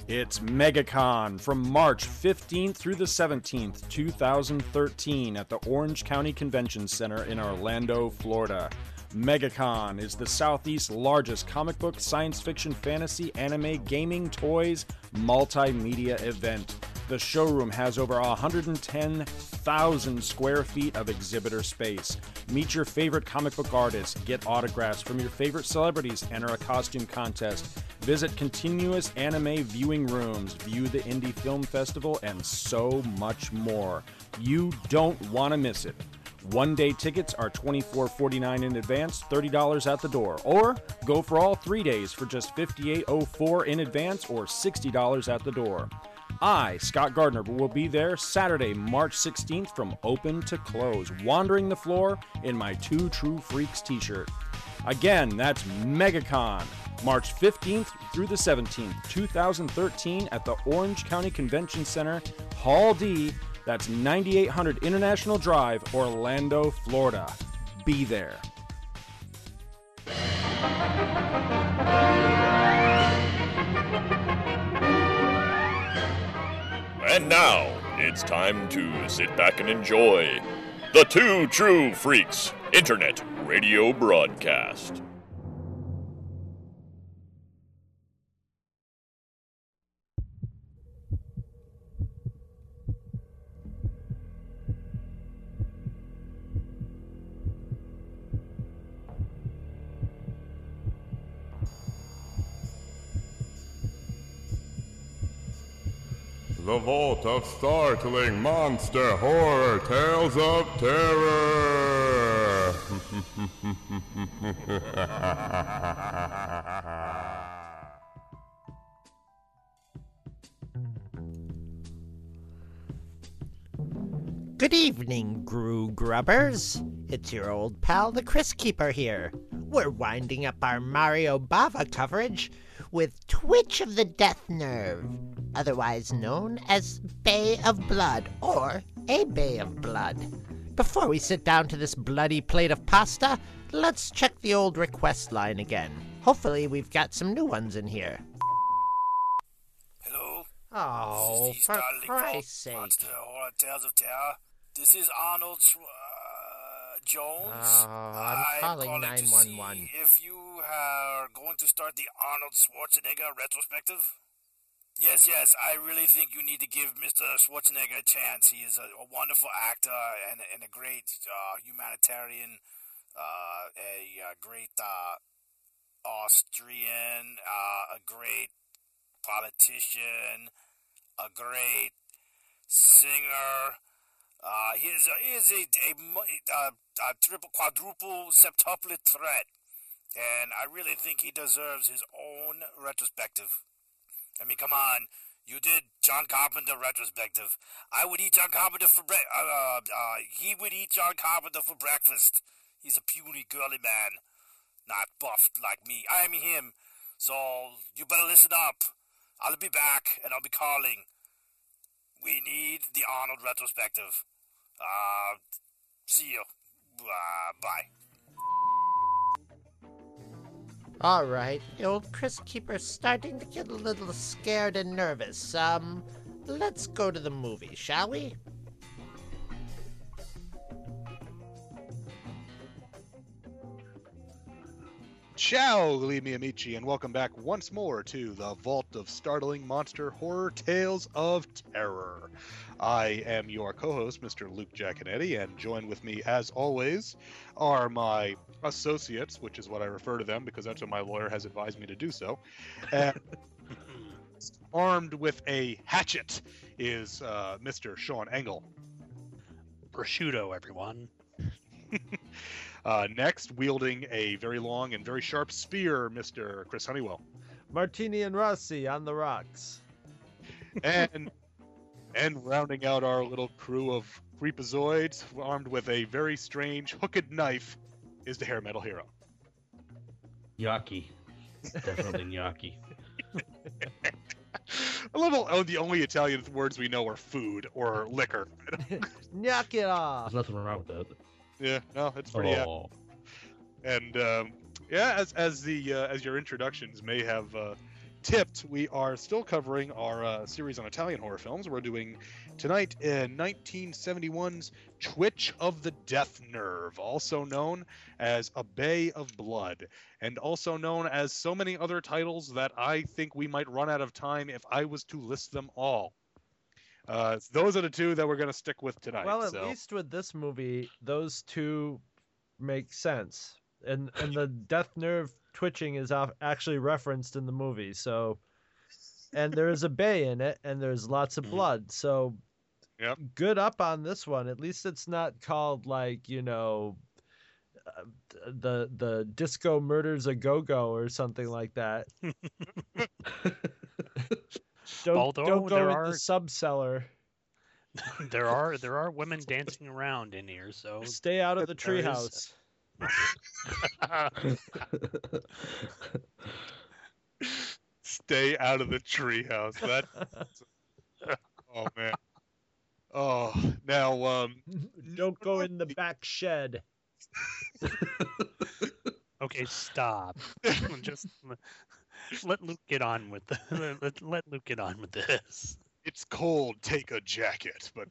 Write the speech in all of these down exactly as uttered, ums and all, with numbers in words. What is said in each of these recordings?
It's MegaCon from March fifteenth through the seventeenth, two thousand thirteen at the Orange County Convention Center in Orlando, Florida. MegaCon is the Southeast's largest comic book, science fiction, fantasy, anime, gaming, toys, multimedia event. The showroom has over one hundred ten thousand square feet of exhibitor space. Meet your favorite comic book artists, get autographs from your favorite celebrities, enter a costume contest, visit continuous anime viewing rooms, view the Indie Film Festival, and so much more. You don't want to miss it. One-day tickets are twenty-four forty-nine in advance, thirty dollars at the door. Or go for all three days for just fifty-eight oh four in advance or sixty dollars at the door. I, Scott Gardner, will be there Saturday, March sixteenth from open to close, wandering the floor in my Two True Freaks t-shirt. Again, that's MegaCon, March fifteenth through the seventeenth, two thousand thirteen at the Orange County Convention Center, Hall D. That's ninety-eight hundred International Drive, Orlando, Florida. Be there. And now, it's time to sit back and enjoy the Two True Freaks Internet Radio Broadcast. The Vault of Startling Monster Horror Tales of Terror. Good evening, Gru Grubbers. It's your old pal, the Chris Keeper here. We're winding up our Mario Bava coverage with Twitch of the Death Nerve, otherwise known as Bay of Blood, or A Bay of Blood. Before we sit down to this bloody plate of pasta, let's check the old request line again. Hopefully we've got some new ones in here. Hello? Oh, This is for the Starling Christ's Vault, sake. Monster Horror Tales of Terror. This is Arnold Schw- uh, Jones. Oh, I'm calling nine one one. To see if you are going to start the Arnold Schwarzenegger retrospective. Yes, yes, I really think you need to give Mister Schwarzenegger a chance. He is a, a wonderful actor and, and a great uh, humanitarian, uh, a, a great uh, Austrian, uh, a great politician, a great singer. Uh, he is a, he is a, a, a, a triple, quadruple, septuplet threat, and I really think he deserves his own retrospective. I mean, come on, you did John Carpenter retrospective. I would eat John Carpenter for bre- uh, uh, he would eat John Carpenter for breakfast. He's a puny, girly man, not buffed like me. I am him, so you better listen up. I'll be back, and I'll be calling. We need the Arnold retrospective. Uh, see you. Uh, bye. All right, the old Chris Keeper's starting to get a little scared and nervous. Um, let's go to the movie, shall we? Ciao, Gleamy Amici, and welcome back once more to the Vault of Startling Monster Horror Tales of Terror. I am your co-host, Mister Luke Giaconetti, and joined with me, as always, are my associates, which is what I refer to them because that's what my lawyer has advised me to do so. And armed with a hatchet is uh, Mister Sean Engel. Prosciutto, everyone. Uh, next, wielding a very long and very sharp spear, Mister Chris Honeywell. Martini and Rossi on the rocks. And and rounding out our little crew of creepazoids, armed with a very strange hooked knife, is the hair metal hero. Gnocchi. Definitely gnocchi. A little. Oh, the only Italian words we know are food or liquor. Knock it off. There's nothing wrong with that. Yeah, no, it's pretty. Oh. Uh, and um, yeah, as as the uh, as your introductions may have uh, Tipped, we are still covering our uh, series on Italian horror films. We're doing tonight in nineteen seventy-one's Twitch of the Death Nerve, also known as A Bay of Blood, and also known as so many other titles that I think we might run out of time if I was to list them all. Uh, those are the two that we're going to stick with tonight. Well, at so. least with this movie, those two make sense. And and the death nerve twitching is off, actually referenced in the movie. So, and there is a bay in it, and there's lots of blood. So, yep. Good up on this one. At least it's not called like, you know, uh, the the disco murders a go-go or something like that. don't Although don't go there in are- the subcellar. there are there are women dancing around in here, so Stay out of the There is- treehouse. Stay out of the treehouse. That. Oh man. Oh, now um. Don't go in the back shed. okay, stop. Just let- let Luke get on with the let, let Luke get on with this. It's cold. Take a jacket, but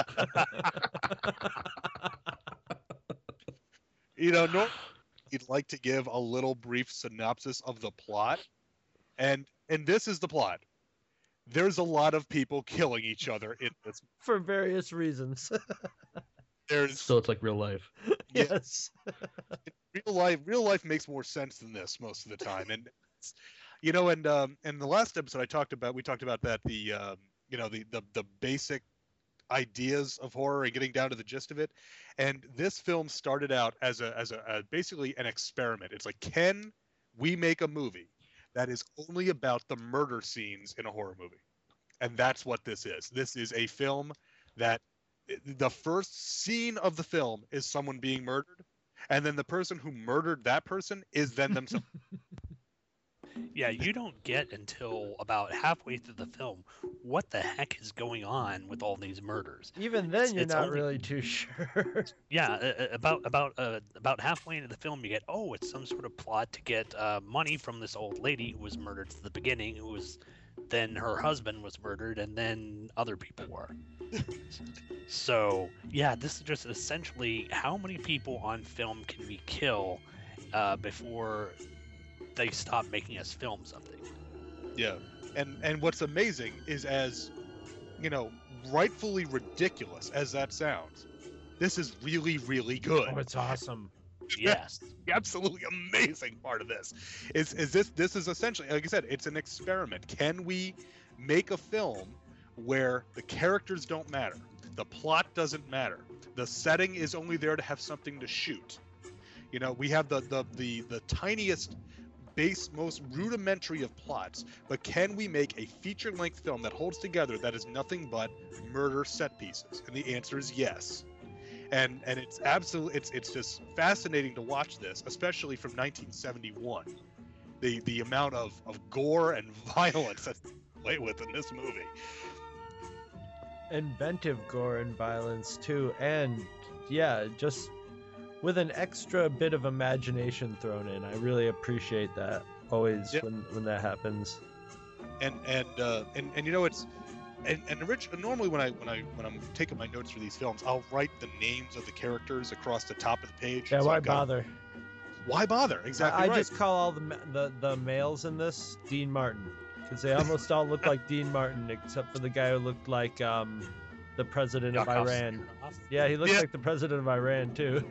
you know, normally you'd like to give a little brief synopsis of the plot, and and this is the plot. There's a lot of people killing each other in this. For various reasons. There's So it's like real life. Yeah. Yes. real life. Real life makes more sense than this most of the time, and it's, you know, and um, and the last episode I talked about, we talked about that the um, you know the the the basic ideas of horror and getting down to the gist of it. And this film started out as a as a, a basically an experiment. It's like, can we make a movie that is only about the murder scenes in a horror movie? And that's what this is. This is a film that the first scene of the film is someone being murdered, and then the person who murdered that person is then themselves. Yeah, you don't get until about halfway through the film what the heck is going on with all these murders. Even then, It's- you're it's not only- really too sure. Yeah, uh, uh, about about uh, about halfway into the film, you get oh, it's some sort of plot to get uh, money from this old lady who was murdered at the beginning, who was then her husband was murdered, and then other people were. So yeah, this is just essentially how many people on film can we kill uh, before they stop making us film something. Yeah, and and what's amazing is, as you know, rightfully ridiculous as that sounds, this is really really good. Oh, it's awesome. Yes. The absolutely amazing part of this is is this this is essentially, like I said, it's an experiment. Can we make a film where the characters don't matter, the plot doesn't matter, the setting is only there to have something to shoot? You know, we have the the the, the tiniest base, most rudimentary of plots, but can we make a feature-length film that holds together that is nothing but murder set pieces? And the answer is yes. And and it's absolutely it's it's just fascinating to watch this, especially from nineteen seventy-one. The the amount of, of gore and violence that's played with in this movie. Inventive gore and violence too, and yeah, just with an extra bit of imagination thrown in. I really appreciate that always Yep. when when that happens. And and uh, and and you know, it's and and orig- normally when I when I when I'm taking my notes for these films, I'll write the names of the characters across the top of the page. Yeah, So why I've got- bother? Why bother? Exactly I, I right. just call all the ma- the the males in this Dean Martin, because they almost all look like Dean Martin, except for the guy who looked like um the president of Yakov Iran. Smirnoff. Yeah, he looks Yeah. like the president of Iran too.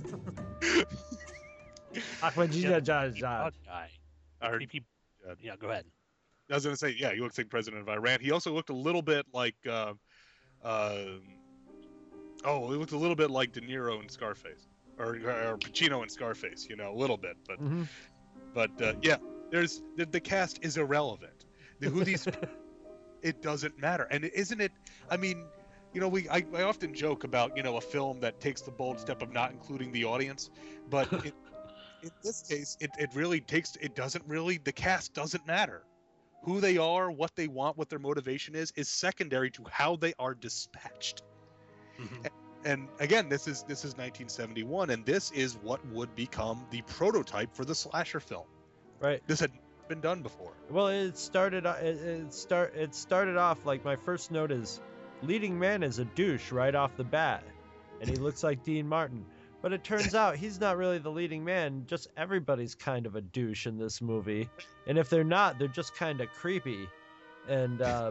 Ahmadinejad. Dog guy. I heard- Three people- Yeah, go ahead. I was gonna say, yeah, he looks like president of Iran. He also looked a little bit like, uh, uh, oh, he looked a little bit like De Niro in Scarface, or, or Pacino in Scarface. You know, a little bit, but Mhm. but uh, yeah, there's the, the cast is irrelevant. The, who these, it doesn't matter, and isn't it? I mean, you know, we I, I often joke about, you know, a film that takes the bold step of not including the audience, but it, in this case, it, it really takes. It doesn't really. The cast doesn't matter. Who they are, what they want, what their motivation is, is secondary to how they are dispatched. Mhm. And again, this is this is nineteen seventy-one, and this is what would become the prototype for the slasher film. Right. This had been done before. Well, it started. o- It, it start. It started off like my first note is, leading man is a douche right off the bat, and he looks like Dean Martin. But it turns out he's not really the leading man. Just everybody's kind of a douche in this movie, and if they're not, they're just kind of creepy, and uh,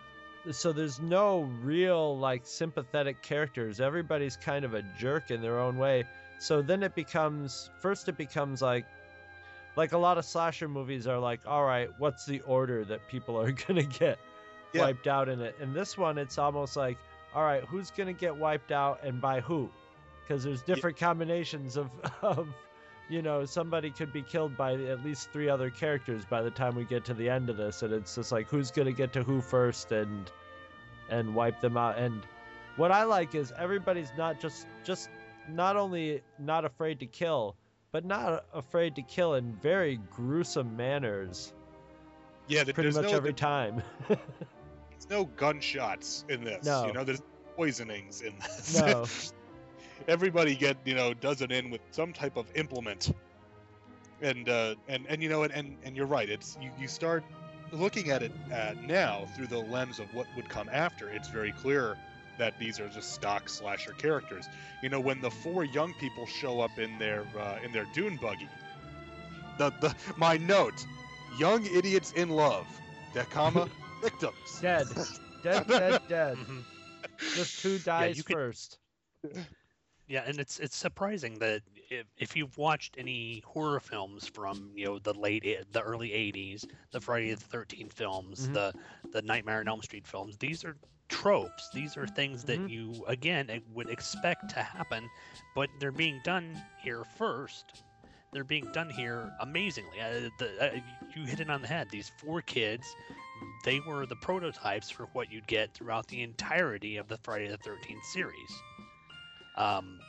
so there's no real like sympathetic characters. Everybody's kind of a jerk in their own way. So then it becomes first it becomes like. Like a lot of slasher movies are like, all right, what's the order that people are going to get Yeah. wiped out in it? And this one, it's almost like, all right, who's going to get wiped out and by who? Because there's different combinations of, of, you know, somebody could be killed by at least three other characters by the time we get to the end of this. And it's just like, who's going to get to who first and and wipe them out? And what I like is everybody's not just, just not only not afraid to kill, but not afraid to kill in very gruesome manners. Yeah, there- Pretty there's much no, every time. there's no gunshots in this. No. You know, there's poisonings in this. No. Everybody get you know does it in with some type of implement. And uh, and and you know and, and and you're right. It's you, you start looking at it uh, now through the lens of what would come after. It's very clear that these are just stock slasher characters. You know, when the four young people show up in their uh, in their dune buggy, the the my note, young idiots in love, the comma victims. Dead. Dead, dead, dead. Mhm. Just who dies you could- first. Yeah, and it's it's surprising that if, if you've watched any horror films from you know the late eight- the early eighties, the Friday the thirteenth films, Mhm. the the Nightmare on Elm Street films, these are tropes. These are things that Mhm. you again eh, would expect to happen, but they're being done here first. They're being done here amazingly. Uh, the, uh, you hit it on the head. These four kids, they were the prototypes for what you'd get throughout the entirety of the Friday the thirteenth series. Um,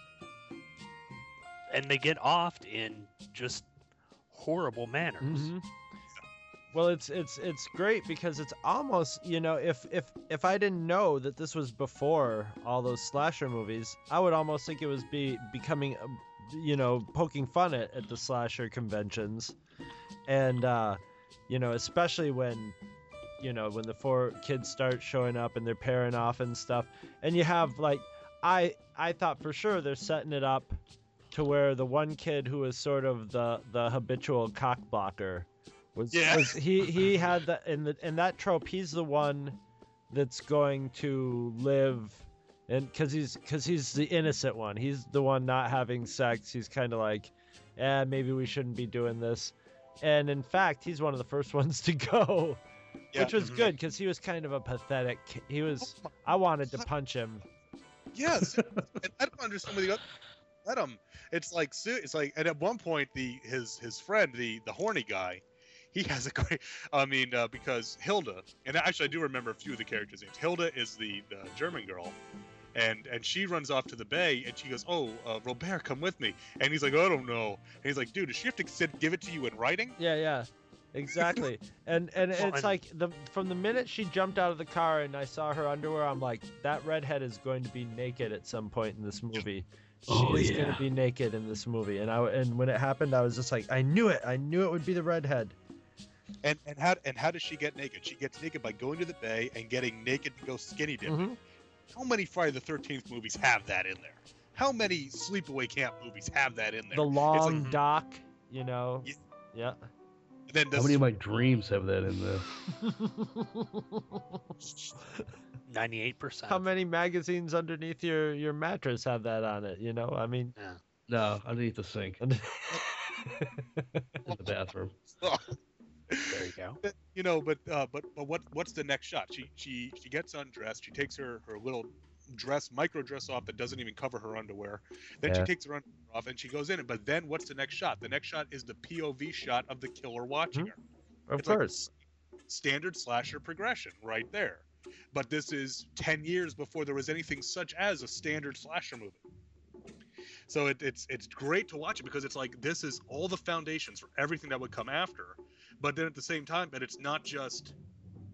and they get offed in just horrible manners. Mhm. Well, it's it's it's great because it's almost, you know, if if if I didn't know that this was before all those slasher movies, I would almost think it was be becoming, uh, you know, poking fun at, at the slasher conventions, and uh, you know, especially when, you know, when the four kids start showing up and they're pairing off and stuff, and you have like, I I thought for sure they're setting it up to where the one kid who was sort of the the habitual cock blocker. Was, Yeah. was he he had that in the in that trope, he's the one that's going to live, and because he's because he's the innocent one, he's the one not having sex. He's kind of like, eh, maybe we shouldn't be doing this, and in fact he's one of the first ones to go, Yeah. which was Mhm. good because he was kind of a pathetic ki- he was I wanted to punch him. Yes, and I don't understand where they got let him. It's like su- it's like, and at one point the his his friend, the the horny guy, he has a great. I mean, uh, because Hilda, and actually I do remember a few of the characters' names. Hilda is the, the German girl, and and she runs off to the bay, and she goes, "Oh, uh, Robert, come with me." And he's like, "I don't know." And he's like, "Dude, does she have to sit, give it to you in writing?" Yeah, yeah, exactly. and and Well, it's and- like the from the minute she jumped out of the car and I saw her underwear, I'm like, that redhead is going to be naked at some point in this movie. She Oh, is yeah. going to be naked in this movie. And I and when it happened, I was just like, I knew it. I knew it would be the redhead. And and how and how does she get naked? She gets naked by going to the bay and getting naked to go skinny dipping. Mhm. How many Friday the thirteenth movies have that in there? How many sleepaway camp movies have that in there? The long It's like, dock, you know. Yeah. Yeah. and then How does, many of my dreams have that in there? Ninety-eight percent. How many magazines underneath your your mattress have that on it? You know, I mean. No, underneath the sink in the bathroom. There you go. you know, but uh, but but what what's the next shot? She she she gets undressed. She takes her her little dress, micro dress off that doesn't even cover her underwear. Then Yeah. she takes her underwear off and she goes in. But then what's the next shot? The next shot is the P O V shot of the killer watching her. Of It's like- course. Standard slasher progression right there. But this is ten years before there was anything such as a standard slasher movie. So it, it's it's great to watch it because it's like this is all the foundations for everything that would come after. But then at the same time, but it's not just, you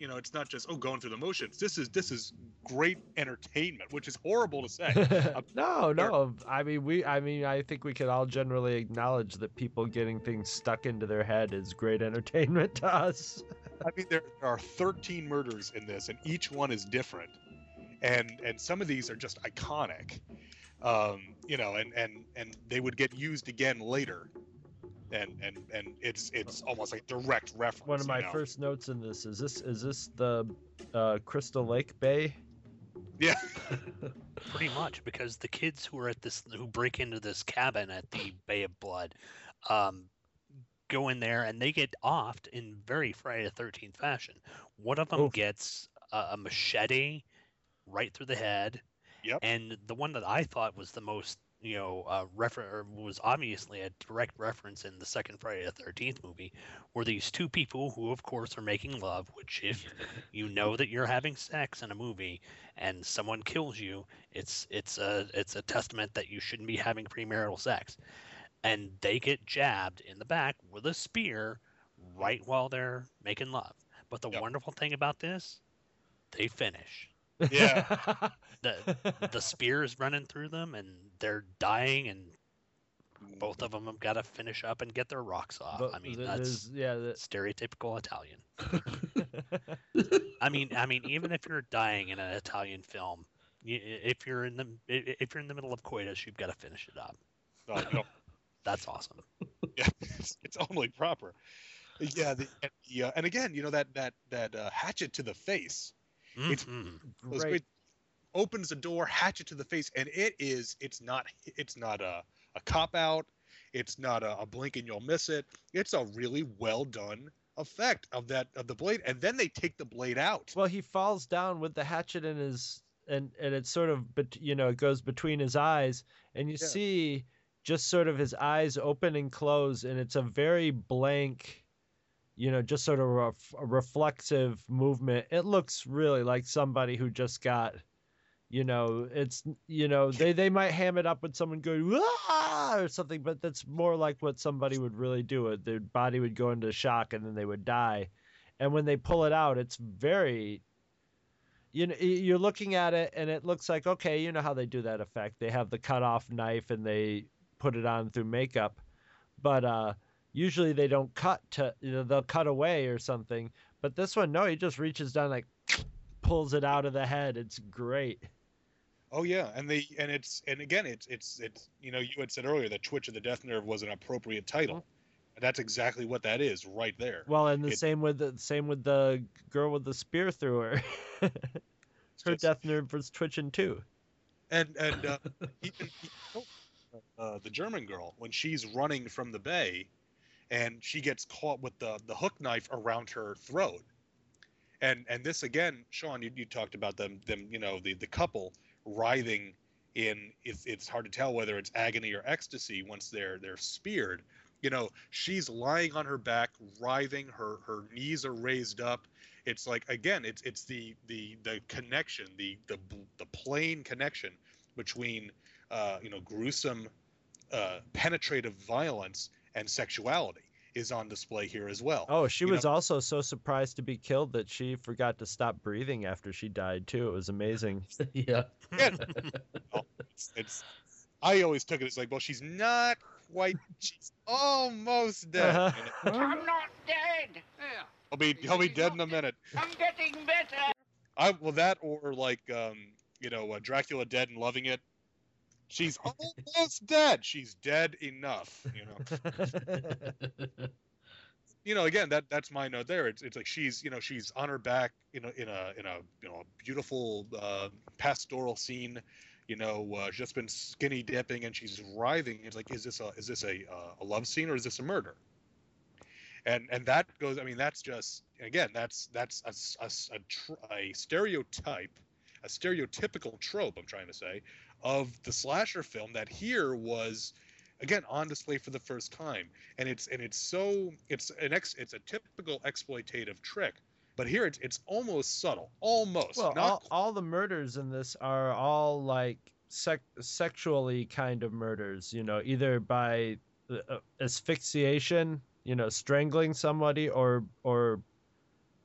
You know, it's not just oh going through the motions. This is this is great entertainment, which is horrible to say. no, no. I mean, we. I mean, I think we can all generally acknowledge that people getting things stuck into their head is great entertainment to us. I mean, there, there are thirteen murders in this, and each one is different, and and some of these are just iconic, um, you know, and and and they would get used again later. And, and and it's it's almost like direct reference. One of my you know? first notes in this is this is this the uh, Crystal Lake Bay? Yeah, pretty much, because the kids who are at this who break into this cabin at the Bay of Blood, um, go in there and they get offed in very Friday the thirteenth fashion. One of them Oof. gets a, a machete right through the head. Yep. And the one that I thought was the most you know, uh, refer- or was obviously a direct reference in the second Friday the thirteenth movie, were these two people who, of course, are making love, which if you know that you're having sex in a movie and someone kills you, it's it's a it's a testament that you shouldn't be having premarital sex. And they get jabbed in the back with a spear right while they're making love. But the Yep. wonderful thing about this, they finish. yeah. the the spear is running through them and they're dying, and both of them have got to finish up and get their rocks off. But I mean, th- that's there's- yeah. that- stereotypical Italian. I mean, I mean, even if you're dying in an Italian film, you, if you're in the if you're in the middle of coitus, you've got to finish it up. No, no. That's awesome. Yeah, it's, it's only proper. Yeah, the, and, the, uh, and again, you know that that that uh, hatchet to the face. It's Mhm. those Great. great opens the door, hatchet to the face, and it is it's not it's not a, a cop out, it's not a, a blink and you'll miss it. It's a really well done effect of that of the blade, and then they take the blade out. Well, he falls down with the hatchet in his, and and it's sort of, bet- you know, it goes between his eyes, and you Yeah. see just sort of his eyes open and close, and it's a very blank, you know, just sort of ref- a reflexive movement. It looks really like somebody who just got, you know, it's, you know, they, they might ham it up with someone going, ah, or something, but that's more like what somebody would really do. It Their body would go into shock and then they would die. And when they pull it out, it's very, you know, you're looking at it and it looks like, okay, you know how they do that effect. They have the cut off knife and they put it on through makeup. But, uh, usually they don't cut to, you know, they'll cut away or something. But this one, no, he just reaches down, like, pulls it out of the head. It's great. Oh yeah, and they and it's and again it's it's it's you know you had said earlier that Twitch of the Death Nerve was an appropriate title. And that's exactly what that is right there. Well, and the It- same with the same with the girl with the spear through her. Her just- death nerve was twitching too. And and uh, even uh, the German girl when she's running from the bay, and she gets caught with the the hook knife around her throat. And and this again, Sean, you, you talked about them them you know the the couple writhing in it's it's hard to tell whether it's agony or ecstasy once they're they're speared. You know, she's lying on her back, writhing. Her her knees are raised up. It's like again, it's it's the the the connection, the the the plain connection between uh, you know gruesome, uh, penetrative violence and sexuality is on display here as well. Oh, she You was know- also so surprised to be killed that she forgot to stop breathing after she died too. It was amazing. yeah. Yeah. Oh, it's, it's I always took it as like, well, she's not quite, she's almost dead. Uh-huh. You know? I'm not dead. He'll be he'll be dead in a minute. I'm getting better. I well that or like um you know uh, Dracula Dead and Loving It. She's almost dead. She's dead enough. You know. You know, again, that that's my note there. It's it's like she's you know she's on her back you know in a in a you know a beautiful uh, pastoral scene. You know, uh, just been skinny dipping and she's writhing. It's like, is this a is this a uh, a love scene or is this a murder? And and that goes. I mean, that's just again, that's that's a s- a s- a, tr- a stereotype, a stereotypical trope. I'm trying to say of the slasher film that here was again on display for the first time, and it's and it's so it's an ex it's a typical exploitative trick, but here it's it's almost subtle, almost Well, not all, all the murders in this are all like sec- sexually kind of murders, you know, either by uh, asphyxiation, you know, strangling somebody, or or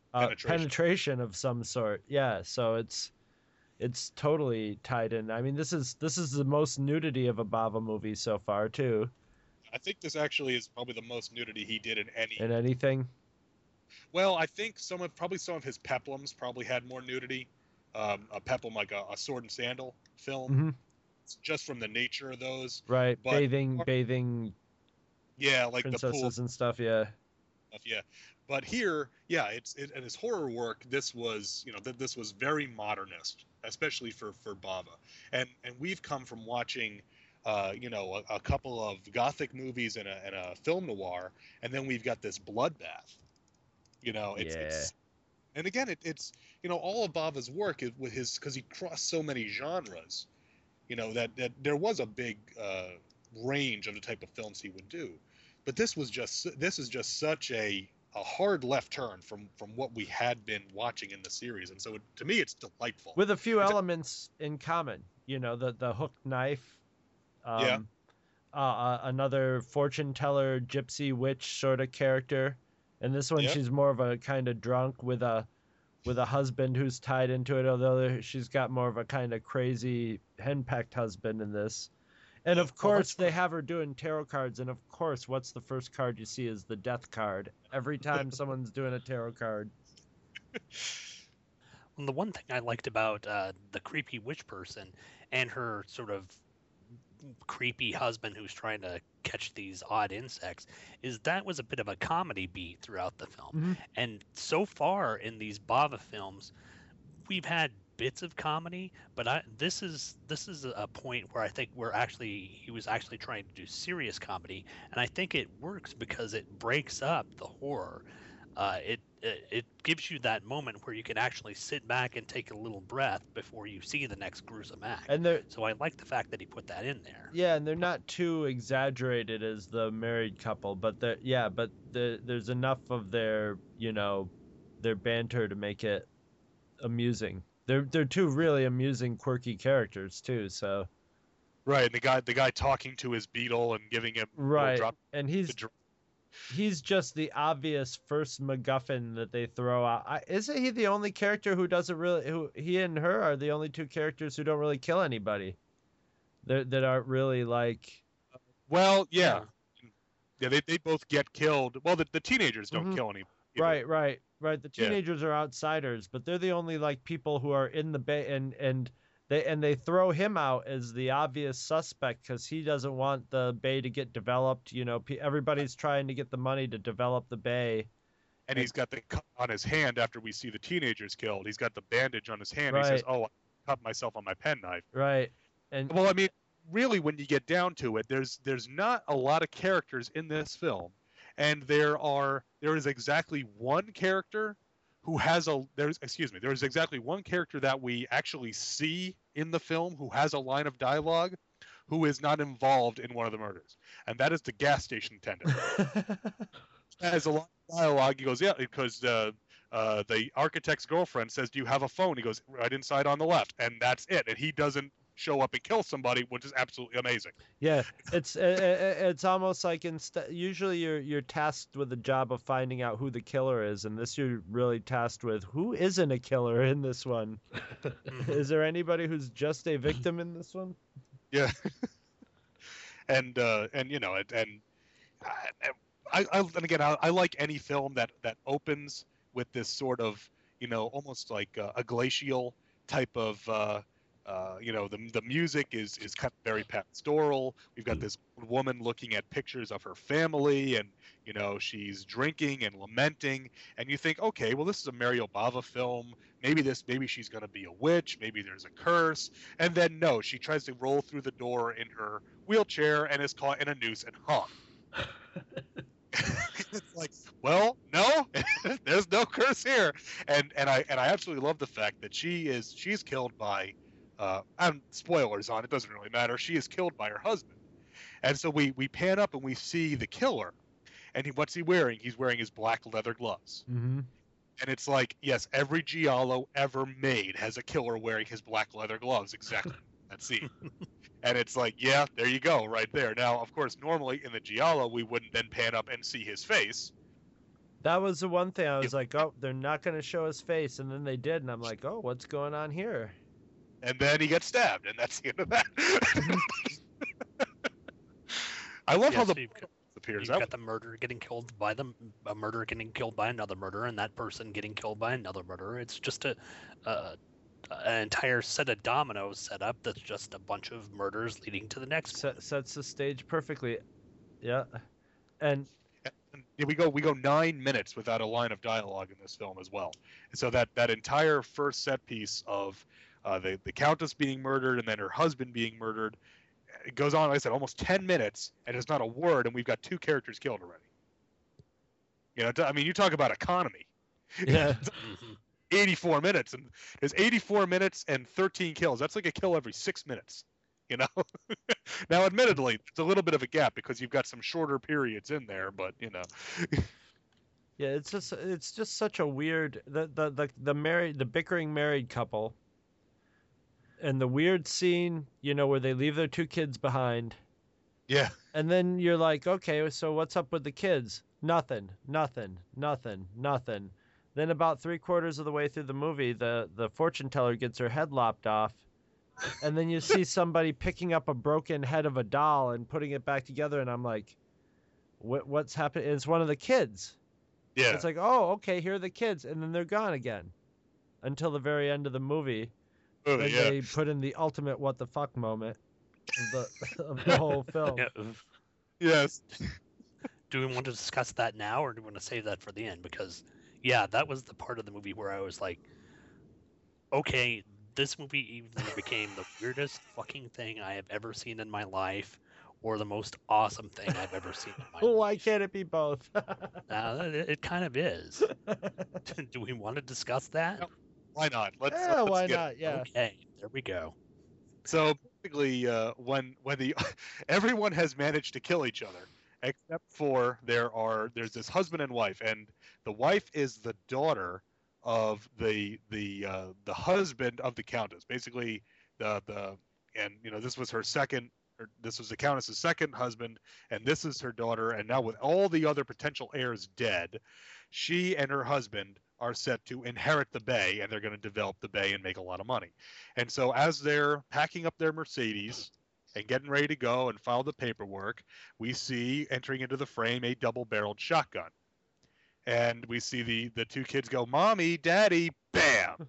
uh, penetration. penetration of some sort. Yeah, so it's it's totally tied in. I mean, this is this is the most nudity of a Bava movie so far too. I think this actually is probably the most nudity he did in any. In anything. Well, I think some of probably some of his peplums probably had more nudity. Um, a peplum like a, a sword and sandal film, Mm-hmm. just from the nature of those. Right, But- bathing, bathing Yeah, like the pool princesses and stuff. Yeah. stuff. Yeah, but here, yeah, it's it, in his horror work. This was, you know, th- this was very modernist, especially for for Bava. And and we've come from watching, uh, you know, a, a couple of gothic movies and a and a film noir, and then we've got this bloodbath. You know, it's, Yeah. it's and again, it, it's you know, all of Bava's work is with his because he crossed so many genres. You know that that there was a big uh, range of the type of films he would do, but this was just this is just such a a hard left turn from from what we had been watching in the series, and so it, to me it's delightful. With a few It's- elements in common. You know, the the hooked knife. Um, Yeah. Uh, uh, another fortune teller, gypsy witch sort of character, and this one Yeah. she's more of a kind of drunk with a with a husband who's tied into it. Although she's got more of a kind of crazy henpecked husband in this. And of course, they have her doing tarot cards. And of course, what's the first card you see is the death card. Every time someone's doing a tarot card. And the one thing I liked about uh, the creepy witch person and her sort of creepy husband who's trying to catch these odd insects is that was a bit of a comedy beat throughout the film. Mhm. And so far in these Bava films, we've had bits of comedy, but I, this is this is a point where I think we're actually he was actually trying to do serious comedy, and I think it works because it breaks up the horror. Uh, it, it it gives you that moment where you can actually sit back and take a little breath before you see the next gruesome act. And they're So I like the fact that he put that in there. yeah, and they're not too exaggerated as the married couple, but they're yeah, but the, there's enough of their you know their banter to make it amusing. They're they're two really amusing, quirky characters too. So Right, and the guy the guy talking to his beetle and giving him little right, drop and the he's dr- he's just the obvious first MacGuffin that they throw out. I, isn't he the only character who doesn't really? Who he and her are the only two characters who don't really kill anybody. That that aren't really like Well, yeah, yeah, they they both get killed. Well, the, the teenagers don't Mhm. kill any. either. right, right, right. The Yeah. teenagers are outsiders, but they're the only like people who are in the bay and and. They, and they throw him out as the obvious suspect because he doesn't want the bay to get developed. You know, pe- everybody's trying to get the money to develop the bay. And he's got the cut on his hand after we see the teenagers killed. He's got the bandage on his hand. He says, Right. "Oh, I cut myself on my penknife." Right. And Well, I mean, really, when you get down to it, there's there's not a lot of characters in this film, and there are there is exactly one character who has a there's excuse me there is exactly one character that we actually see in the film who has a line of dialogue, who is not involved in one of the murders, and that is the gas station attendant. Has a lot of dialogue. He goes, "Yeah," because uh, uh, the architect's girlfriend says, "Do you have a phone?" He goes, "Right inside on the left," and that's it. And he doesn't show up and kill somebody, which is absolutely amazing. Yeah, it's uh, uh, it's almost like instead. Usually, you're you're tasked with the job of finding out who the killer is, and this you're really tasked with who isn't a killer in this one. Is there anybody who's just a victim in this one? Yeah. and uh, and you know, and, and I, I and again, I, I like any film that that opens with this sort of, you know, almost like uh, a glacial type of. Uh, Uh, you know, the the music is is kind of very pastoral. We've got this woman looking at pictures of her family, and you know she's drinking and lamenting. And you think, okay, well, this is a Mario Bava film. Maybe this, maybe she's going to be a witch. Maybe there's a curse. And then no, she tries to roll through the door in her wheelchair and is caught in a noose and hung. It's like, well, no, there's no curse here. And and I and I absolutely love the fact that she is she's killed by. Uh, and spoilers on it, doesn't really matter. She is killed by her husband, and so we we pan up and we see the killer, and he, what's he wearing? He's wearing his black leather gloves, Mm-hmm. and it's like, yes, every giallo ever made has a killer wearing his black leather gloves, exactly that scene, and it's like, yeah, there you go, right there. Now, of course, normally in the giallo we wouldn't then pan up and see his face, That was the one thing I was like, oh, they're not going to show his face, and then they did, and I'm like, oh, what's going on here? And then he gets stabbed, and that's the end of that. I love Yeah, how so the you've got, appears. you've got the murderer getting killed by the a murderer getting killed by another murderer, and that person getting killed by another murderer. It's just a, a an entire set of dominoes set up that's just a bunch of murders leading to the next Set, one. Sets the stage perfectly. Yeah, and And we go we go nine minutes without a line of dialogue in this film as well. And so that that entire first set piece of uh, the the countess being murdered and then her husband being murdered, it goes on, like I said, almost ten minutes, and there's not a word, and we've got two characters killed already. You know, I mean, you talk about economy. yeah, Mhm. eighty-four minutes, and there's eighty-four minutes and thirteen kills. That's like a kill every six minutes. You know. Now, admittedly, it's a little bit of a gap because you've got some shorter periods in there, but you know. yeah. It's just it's just such a weird the the the, the married the bickering married couple. And the weird scene, you know, where they leave their two kids behind. Yeah. And then you're like, okay, so what's up with the kids? Nothing, nothing, nothing, nothing. Then about three quarters of the way through the movie, the, the fortune teller gets her head lopped off. And then you see somebody picking up a broken head of a doll and putting it back together. And I'm like, what, what's happening? It's one of the kids. Yeah. It's like, oh, okay, here are the kids. And then they're gone again until the very end of the movie. Oh, When yeah. they put in the ultimate what the fuck moment of the, of the whole film. Yeah. Yes. Do we want to discuss that now, or do we want to save that for the end? Because, yeah, that was the part of the movie where I was like, okay, this movie either became the weirdest fucking thing I have ever seen in my life, or the most awesome thing I've ever seen in my life. Why can't it be both? Uh, it, it kind of is. Do we want to discuss that? No. Why not? Let's. Yeah, let's why get not? Yeah. Okay, there we go. So basically, uh, when when the everyone has managed to kill each other, except for there are there's this husband and wife, and the wife is the daughter of the the uh, the husband of the countess. Basically, the the and you know this was her second. Or this was the countess's second husband, and this is her daughter. And now with all the other potential heirs dead, she and her husband are set to inherit the bay, and they're going to develop the bay and make a lot of money. And so as they're packing up their Mercedes and getting ready to go and file the paperwork, we see entering into the frame a double-barreled shotgun. And we see the, the two kids go, "Mommy, Daddy," bam!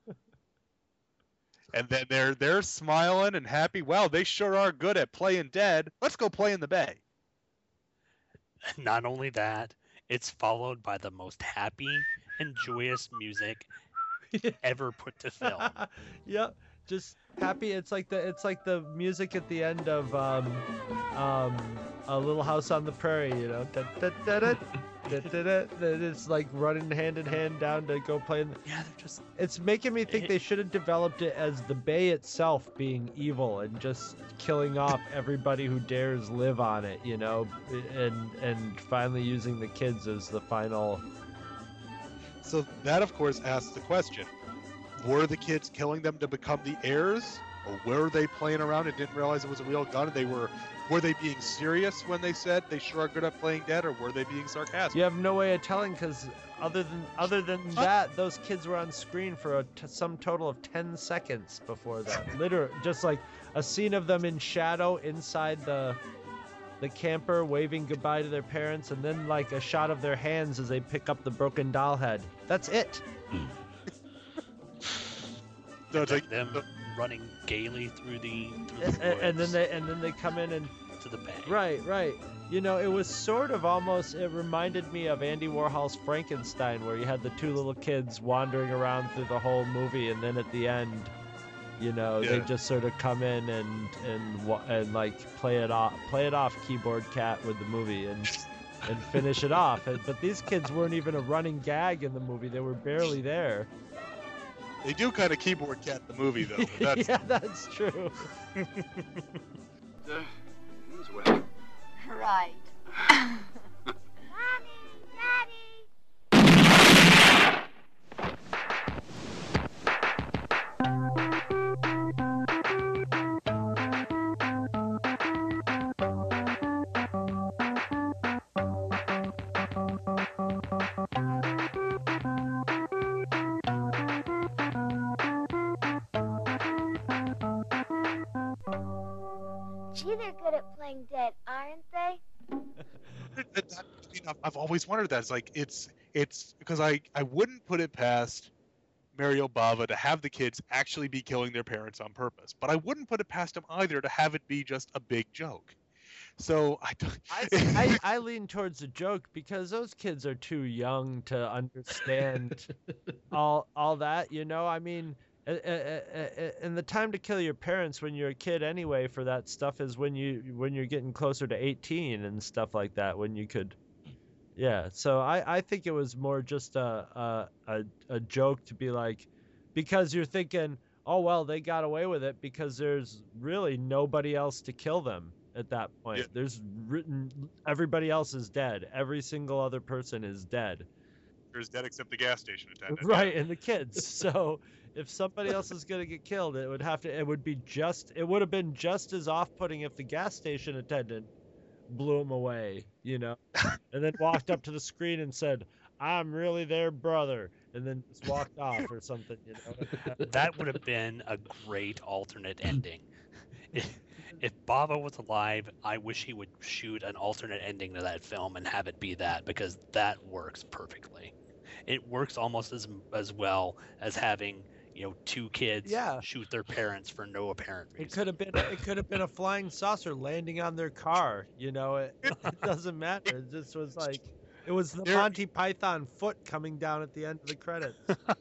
And then they're they're smiling and happy. Wow, they sure are good at playing dead. Let's go play in the bay. Not only that, it's followed by the most happy and joyous music ever put to film. Yep, just happy. It's like the it's like the music at the end of um, um, A Little House on the Prairie. You know, da, da, da, da, da, da, da, da. It's like running hand in hand down to go play. In the... Yeah, they're just. It's making me think they should have developed it as the bay itself being evil and just killing off everybody who dares live on it. You know, and and finally using the kids as the final. So that, of course, asks the question, were the kids killing them to become the heirs? Or were they playing around and didn't realize it was a real gun? And they were, were they being serious when they said they sure are good at playing dead, or were they being sarcastic? You have no way of telling because other than other than that, those kids were on screen for a t- some total of ten seconds before that. Literally, just like a scene of them in shadow inside the the camper waving goodbye to their parents, and then like a shot of their hands as they pick up the broken doll head. That's it. So it's like, them running gaily through the through And, the and, and then woods they and then they come in and to the bay. right, right. You know, it was sort of almost. It reminded me of Andy Warhol's Frankenstein, where you had the two little kids wandering around through the whole movie, and then at the end, you know, Yeah. they just sort of come in and and wa- and like play it off, play it off, keyboard cat with the movie, and and finish it off. And, but these kids weren't even a running gag in the movie; they were barely there. they do kind of keyboard cat the movie, though. But that's, Yeah, that's true. Right. at playing dead, aren't they? That- that- you know, I've always wondered that. It's like it's it's because I I wouldn't put it past Mario Bava to have the kids actually be killing their parents on purpose, but I wouldn't put it past him either to have it be just a big joke. So I don't. I, I, I lean towards a joke because those kids are too young to understand all all that. You know, I mean, uh, uh, uh, and the time to kill your parents when you're a kid anyway for that stuff is when you when you're getting closer to eighteen and stuff like that. When you could. Yeah, so I, I think it was more just a, a a a joke to be like, because you're thinking, oh well, they got away with it because there's really nobody else to kill them at that point. Yeah. There's written everybody else is dead. Every single other person is dead. There's dead except the gas station attendant. Right, and the kids. So if somebody else is gonna get killed, it would have to. It would be just. It would have been just as off-putting if the gas station attendant blew him away, you know, and then walked up to the screen and said, "I'm really their brother," and then just walked off or something, you know. That would have been a great alternate ending. If, if Bava was alive, I wish he would shoot an alternate ending to that film and have it be that, because that works perfectly. It works almost as as well as having, you know, two kids Yeah. shoot their parents for no apparent reason. It could have been. It could have been a flying saucer landing on their car. You know, it, it doesn't matter. It just was like, it was the There- Monty Python foot coming down at the end of the credits.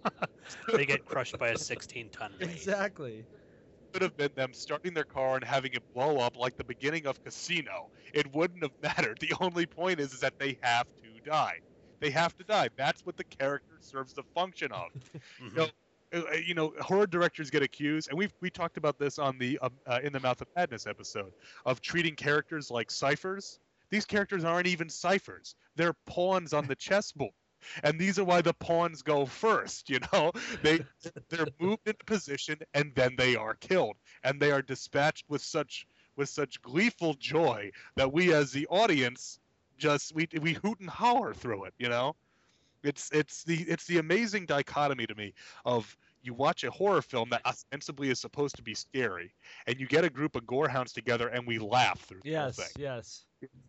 They get crushed by a sixteen-ton wave. Exactly. Could have been them starting their car and having it blow up like the beginning of Casino. It wouldn't have mattered. The only point is, is that they have to die. They have to die. That's what the character serves the function of. Mhm. You know, uh, you know, horror directors get accused, and we we talked about this on the um, uh, In the Mouth of Madness episode, of treating characters like ciphers. These characters aren't even ciphers; they're pawns on the chessboard, and these are why the pawns go first. You know, they they're moved into position, and then they are killed, and they are dispatched with such with such gleeful joy that we, as the audience, just we we hoot and holler through it. You know. It's it's the it's the amazing dichotomy to me of you watch a horror film that ostensibly is supposed to be scary, and you get a group of gorehounds together and we laugh through the Yes. whole thing. Yes.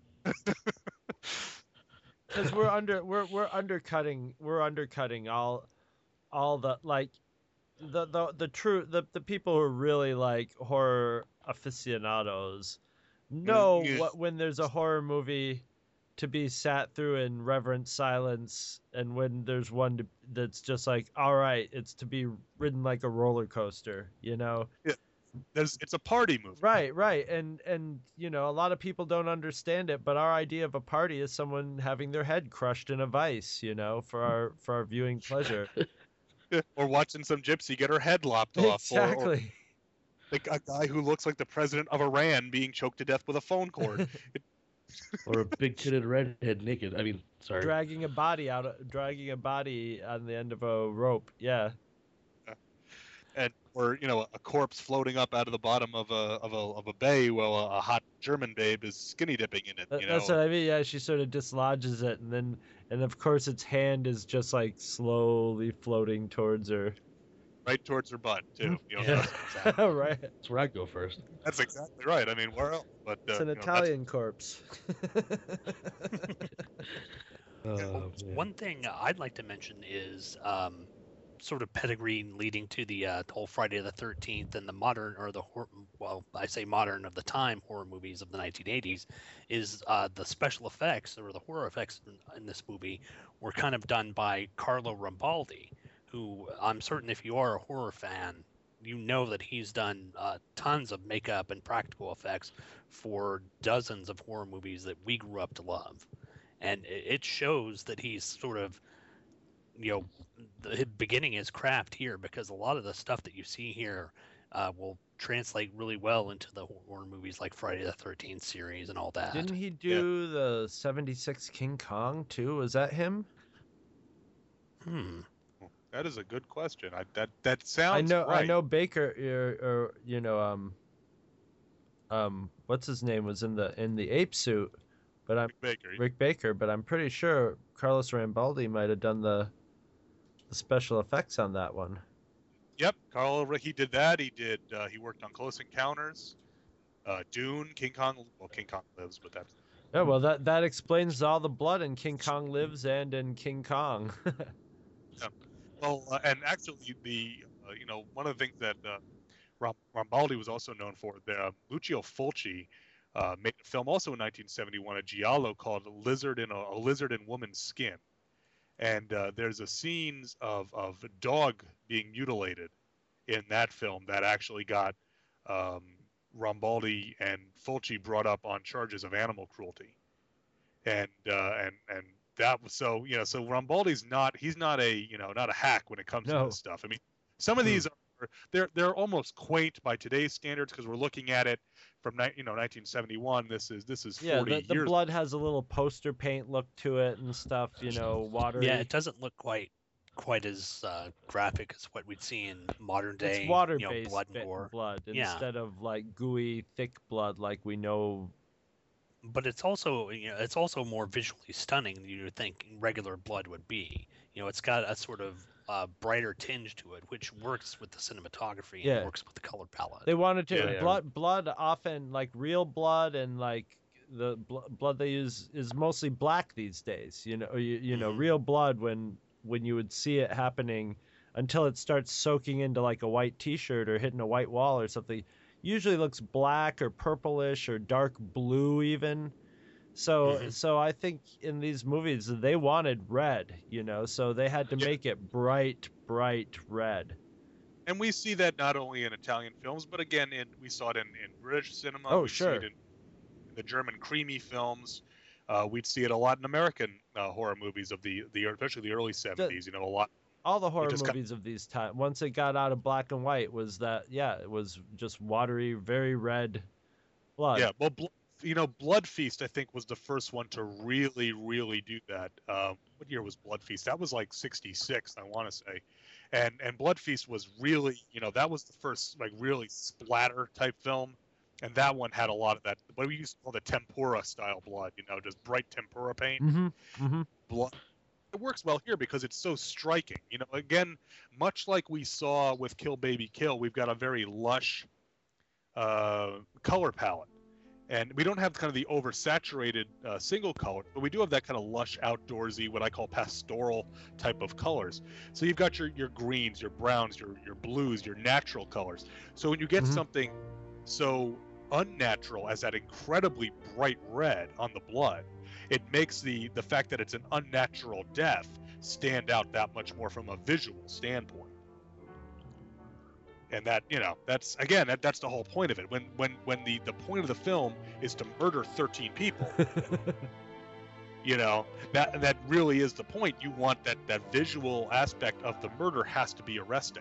Because we're under we're we're undercutting we're undercutting all all the like the the the true the the people who are really like horror aficionados know Mm, yes. what when there's a horror movie to be sat through in reverent silence, and when there's one to, that's just like, all right, it's to be ridden like a roller coaster, you know. There's it's a party movie. Right, right, and and you know, a lot of people don't understand it, but our idea of a party is someone having their head crushed in a vice, you know, for our for our viewing pleasure. Or watching some gypsy get her head lopped off. Or, or Exactly. like a guy who looks like the president of Iran being choked to death with a phone cord. Or a big-titted redhead naked. I mean, sorry. Dragging a body out, of- dragging a body on the end of a rope. Yeah. and or you know a corpse floating up out of the bottom of a of a of a bay while a, a hot German babe is skinny dipping in it. That- You know, That's what I mean. Yeah, she sort of dislodges it, and then, and of course, its hand is just like slowly floating towards her. right towards her butt too. You know, Yeah. that's, Right. That's where I go first. that's exactly right. I mean, where else? But uh, It's an you know, that's- Italian corpse. Oh, man. One thing I'd like to mention is um, sort of pedigree leading to the uh, whole Friday the thirteenth and the modern, or the hor- well, I say modern of the time horror movies of the nineteen eighties, is uh, the special effects or the horror effects in, in this movie were kind of done by Carlo Rambaldi, who I'm certain if you are a horror fan, you know that he's done uh, tons of makeup and practical effects for dozens of horror movies that we grew up to love. And it it shows that he's sort of, you know, the, beginning his craft here, because a lot of the stuff that you see here uh, will translate really well into the horror movies like Friday the thirteenth series and all that. Didn't he do the seventy-six King Kong too? Was that him? Hmm. That is a good question. I, that that sounds. I know. Right. I know Baker, or, or you know, um, um, what's his name was in the in the ape suit, but I'm Rick Baker. Rick Baker, but I'm pretty sure Carlos Rambaldi might have done the the special effects on that one. Yep, Carl. He did that. He did. Uh, he worked on Close Encounters. uh, Dune, King Kong. Well, King Kong lives, but that's Yeah, well, that that explains all the blood in King Kong Lives and in King Kong. yeah. Well, uh, and actually, the uh, you know one of the things that uh, Ram- Rambaldi was also known for, the uh, Lucio Fulci uh, made a film also in nineteen seventy-one, a giallo called "Lizard in a, a Lizard in Woman's Skin," and uh, there's a scenes of of a dog being mutilated in that film that actually got um, Rambaldi and Fulci brought up on charges of animal cruelty, and uh, and and that was so you know so Rambaldi's not he's not a you know not a hack when it comes No. to this stuff. I mean, some of Hmm. these are they're they're almost quaint by today's standards because we're looking at it from ni- you know nineteen seventy-one. This is this is Yeah, forty the, the years. blood has a little poster paint look to it and stuff, you know, watery. Yeah, it doesn't look quite quite as uh, graphic as what we'd see in modern day. It's water you know, based blood and gore. blood Yeah. instead of like gooey, thick blood like we know. But it's also you know it's also more visually stunning than you would think regular blood would be. You know, it's got a sort of uh, brighter tinge to it, which works with the cinematography and Yeah. works with the color palette. They wanted to Yeah, yeah. blood blood often like real blood and like the bl- blood they use is mostly black these days. You know, you, you know, Mhm. real blood when when you would see it happening until it starts soaking into like a white t-shirt or hitting a white wall or something. Usually looks black or purplish or dark blue even. So Mhm. so I think in these movies they wanted red, you know, so they had to Yeah. make it bright, bright red. And we see that not only in Italian films, but again, in we saw it in, in British cinema. Oh, we sure. See it in, in the German creamy films. Uh, we'd see it a lot in American uh, horror movies of the the especially the early seventies. You know, a lot. All the horror just got- movies of these times, once it got out of black and white, was that yeah, it was just watery, very red blood. Yeah, well, bl- you know, Blood Feast I think was the first one to really, really do that. Um, what year was Blood Feast? That was like sixty-six, I want to say. And and Blood Feast was really, you know, that was the first like really splatter type film. And that one had a lot of that, what we used to call the tempura style blood, you know, just bright tempura paint. Mm-hmm. Mm-hmm. Blood. It works well here because it's so striking. You know, again, much like we saw with Kill Baby Kill, we've got a very lush uh, color palette. And we don't have kind of the oversaturated uh, single color, but we do have that kind of lush, outdoorsy, what I call pastoral type of colors. So you've got your, your greens, your browns, your, your blues, your natural colors. So when you get Mhm. something so unnatural as that incredibly bright red on the blood, it makes the, the fact that it's an unnatural death stand out that much more from a visual standpoint. And that, you know, that's again, that, that's the whole point of it. When when when the, the point of the film is to murder thirteen people, you know, that that really is the point. You want that that visual aspect of the murder has to be arresting.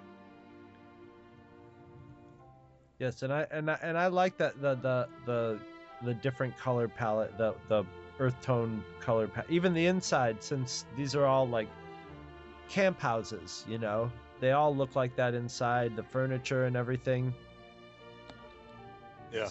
Yes, and I and I, and I like that the the the the different color palette, the the earth tone color palette, even the inside, since these are all like camp houses, you know, they all look like that inside, the furniture and everything. Yeah.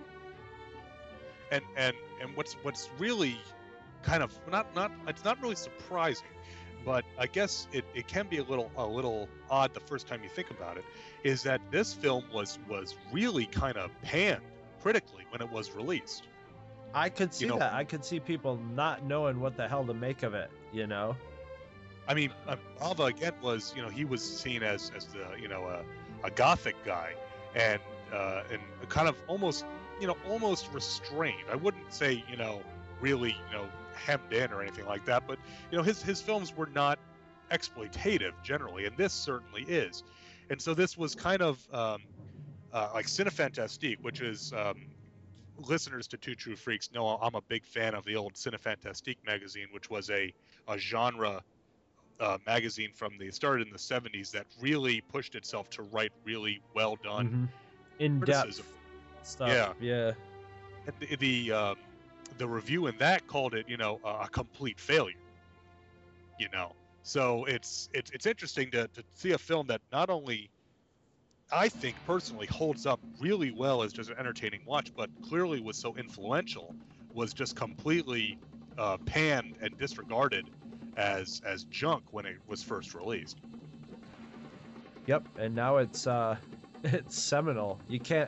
And and and what's what's really kind of not not it's not really surprising, but I guess it, it can be a little a little odd the first time you think about it, is that this film was was really kind of panned critically when it was released. I could see You know- that. I could see people not knowing what the hell to make of it, you know. I mean, uh, Bava again was, you know, he was seen as as the, you know, a, a gothic guy, and uh, and kind of almost, you know, almost restrained. I wouldn't say, you know, really, you know, hemmed in or anything like that, but you know, his his films were not exploitative generally, and this certainly is. And so this was kind of um, uh, like Cinefantastique, which is um, listeners to Two True Freaks know I'm a big fan of the old Cinefantastique magazine, which was a a genre. Uh, magazine from the started in the seventies that really pushed itself to write really well done Mhm. In criticism. depth stuff. Yeah. Yeah. And the the, um, the review in that called it, you know, a, a complete failure. You know, so it's it's it's interesting to to see a film that not only I think personally holds up really well as just an entertaining watch, but clearly was so influential, was just completely uh, panned and disregarded as as junk when it was first released. Yep, and now it's uh it's seminal. You can't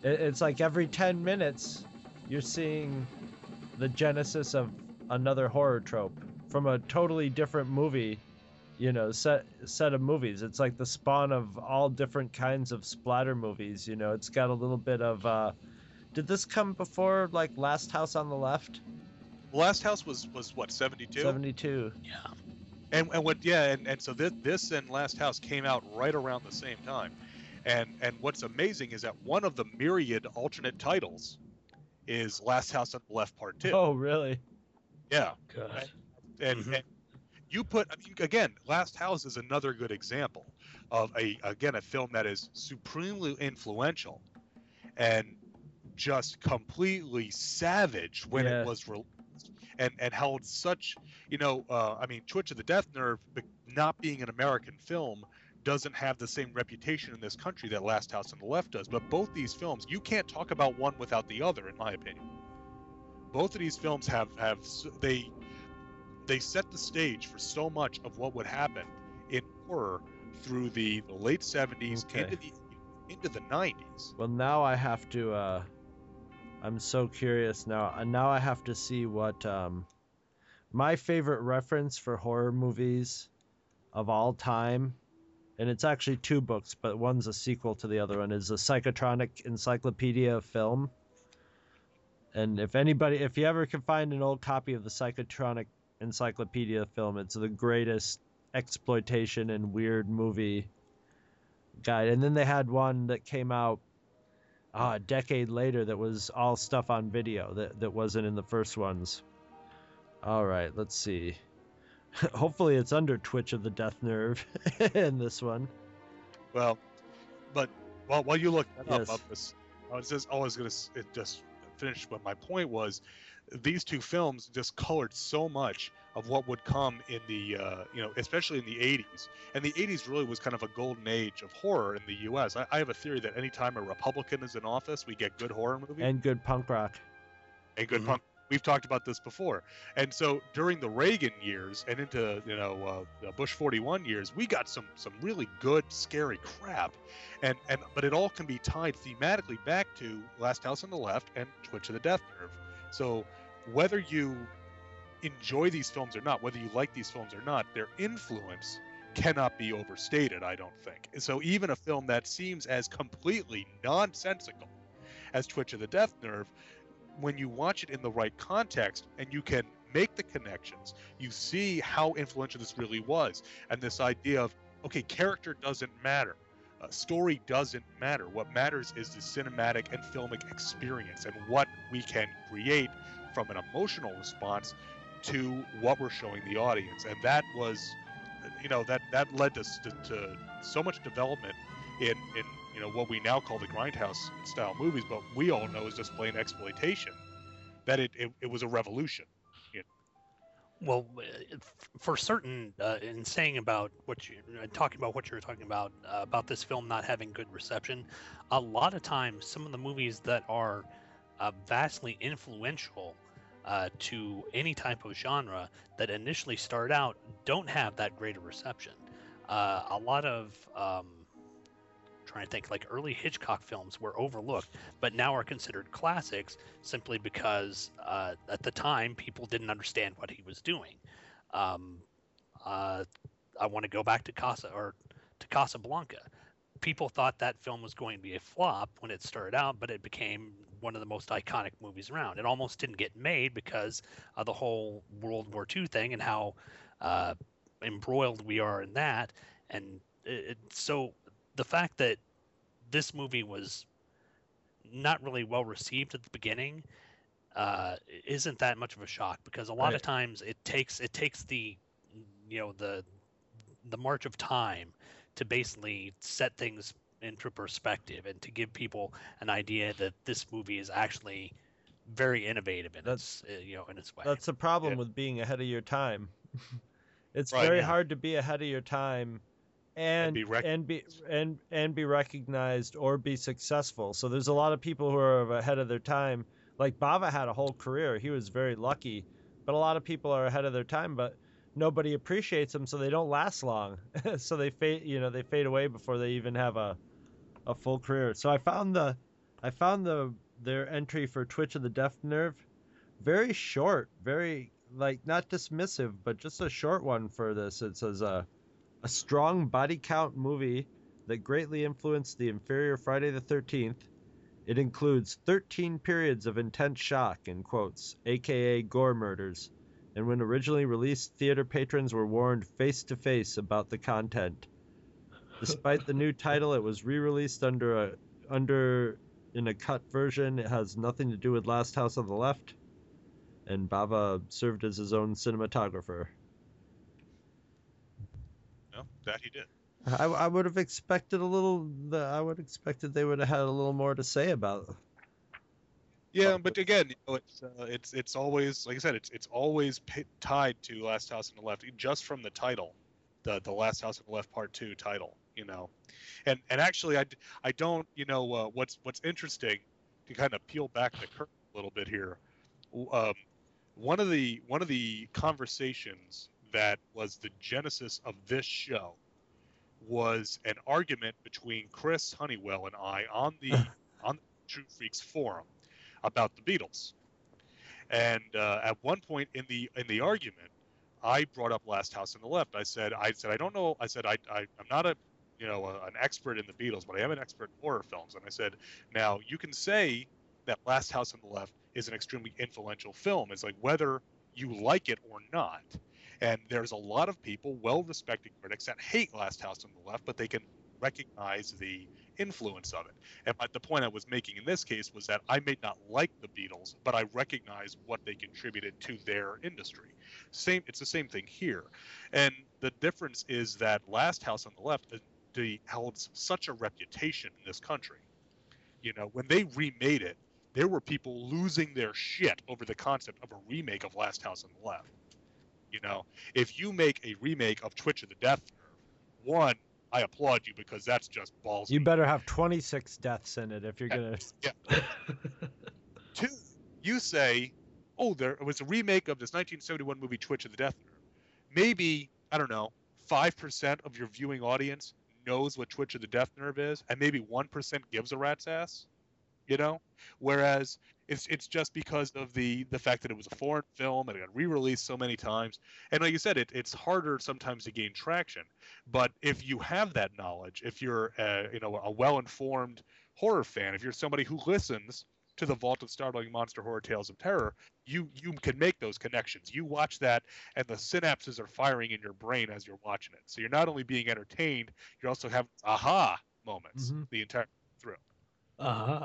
It, it's like every ten minutes, you're seeing the genesis of another horror trope from a totally different movie, you know, set set of movies. It's like the spawn of all different kinds of splatter movies. You know, it's got a little bit of. Uh, did this come before like Last House on the Left? Last House was was what, seventy-two? seventy-two. Yeah. And and what yeah, and, and so this this and Last House came out right around the same time. And and what's amazing is that one of the myriad alternate titles is Last House on the Left Part Two. Oh, really? Yeah. God. And, Mhm. and you put, I mean, again, Last House is another good example of a again a film that is supremely influential and just completely savage when Yeah. it was released, and and held such, you know, uh, I mean, Twitch of the Death Nerve, be- not being an American film, doesn't have the same reputation in this country that Last House on the Left does. But both these films, you can't talk about one without the other, in my opinion. Both of these films have have s- they they set the stage for so much of what would happen in horror through the, the late seventies Okay. into the into the nineties. Well, now I have to. Uh, I'm so curious now. Uh, Now I have to see what um, my favorite reference for horror movies of all time, and it's actually two books, but one's a sequel to the other one, is a Psychotronic Encyclopedia of Film. And if anybody, if you ever can find an old copy of the Psychotronic Encyclopedia of Film, it's the greatest exploitation and weird movie guide. And then they had one that came out uh, a decade later that was all stuff on video that, that wasn't in the first ones. All right, let's see. Hopefully it's under Twitch of the Death Nerve in this one. Well, but while while you look that Yes. up, up this, I was just always gonna s- it just finish. But my point was, these two films just colored so much of what would come in the uh, you know, especially in the eighties. And the eighties really was kind of a golden age of horror in the U S. I, I have a theory that anytime a Republican is in office, we get good horror movies And good punk rock. and good Mhm. punk. We've talked about this before. And so during the Reagan years and into, you know, uh, the Bush forty-one years, we got some some really good scary crap. And and but it all can be tied thematically back to Last House on the Left and Twitch of the Death Nerve. So whether you enjoy these films or not, whether you like these films or not, their influence cannot be overstated, I don't think. So even a film that seems as completely nonsensical as Twitch of the Death Nerve, when you watch it in the right context and you can make the connections, you see how influential this really was. And this idea of, okay, character doesn't matter. Uh, story doesn't matter. What matters is the cinematic and filmic experience and what we can create from an emotional response to what we're showing the audience. And that was, you know, that, that led us to, to so much development in, in you know, what we now call the grindhouse style movies, but we all know is just plain exploitation, that it, it, it was a revolution. You know? Well, uh, f- for certain, uh, in saying about what you uh, talking about what you were talking about uh, about this film not having good reception, a lot of times some of the movies that are uh, vastly influential uh, to any type of genre that initially start out don't have that great a reception. Uh, a lot of um, trying to think like early Hitchcock films were overlooked, but now are considered classics simply because uh, at the time people didn't understand what he was doing. Um, uh, I want to go back to Casa or to Casablanca. People thought that film was going to be a flop when it started out, but it became one of the most iconic movies around. It almost didn't get made because of the whole World War Two thing and how uh, embroiled we are in that. And it, it, so the fact that this movie was not really well received at the beginning uh, isn't that much of a shock, because a lot Right. of times it takes it takes the you know the the march of time to basically set things into perspective and to give people an idea that this movie is actually very innovative in That's- its uh, you know in its way. That's the problem Yeah. with being ahead of your time. It's Right, very yeah. hard to be ahead of your time and be rec- and be and and be recognized or be successful. So there's a lot of people who are ahead of their time. Like Bava had a whole career. He was very lucky, but a lot of people are ahead of their time, but nobody appreciates them, so they don't last long. So they fade, you know, they fade away before they even have a a full career. So I found the I found the their entry for Twitch of the Deaf Nerve very short, very like not dismissive, but just a short one for this. It says a a strong body count movie that greatly influenced the inferior Friday the thirteenth. It includes thirteen periods of intense shock, in quotes, aka gore murders, and when originally released, theater patrons were warned face-to-face about the content. Despite the new title, it was re-released under a under in a cut version. It has nothing to do with Last House on the Left, and Bava served as his own cinematographer. No, that he did. I, I would have expected a little. The, I would have expected they would have had a little more to say about. Yeah, but again, you know, it's uh, it's it's always like I said, it's it's always p- tied to Last House on the Left, just from the title, the the Last House on the Left Part Two title, you know, and and actually I, I don't you know uh, what's what's interesting to kind of peel back the curtain a little bit here. Um, one of the one of the conversations that was the genesis of this show was an argument between Chris Honeywell and I on the on the True Freaks forum about the Beatles. And uh, at one point in the in the argument, I brought up Last House on the Left. I said I said I don't know. I said I, I I'm not a you know a, an expert in the Beatles, but I am an expert in horror films. And I said, now you can say that Last House on the Left is an extremely influential film. It's like whether you like it or not. And there's a lot of people, well-respected critics, that hate Last House on the Left, but they can recognize the influence of it. And but the point I was making in this case was that I may not like the Beatles, but I recognize what they contributed to their industry. Same, it's the same thing here. And the difference is that Last House on the Left they held such a reputation in this country. You know, when they remade it, there were people losing their shit over the concept of a remake of Last House on the Left. You know, if you make a remake of Twitch of the Death Nerve, one, I applaud you because that's just ballsy. You better have twenty-six deaths in it if you're gonna. Yeah. Two, you say, oh, there was a remake of this nineteen seventy-one movie Twitch of the Death Nerve. Maybe, I don't know, five percent of your viewing audience knows what Twitch of the Death Nerve is, and maybe one percent gives a rat's ass. You know, whereas it's it's just because of the the fact that it was a foreign film and it got re-released so many times, and like you said, it it's harder sometimes to gain traction. But if you have that knowledge, if you're a, you know a well-informed horror fan, if you're somebody who listens to the Vault of Startling Monster Horror Tales of Terror, you you can make those connections. You watch that, and the synapses are firing in your brain as you're watching it. So you're not only being entertained, you're also having aha moments Mm-hmm. the entire through. Uh-huh.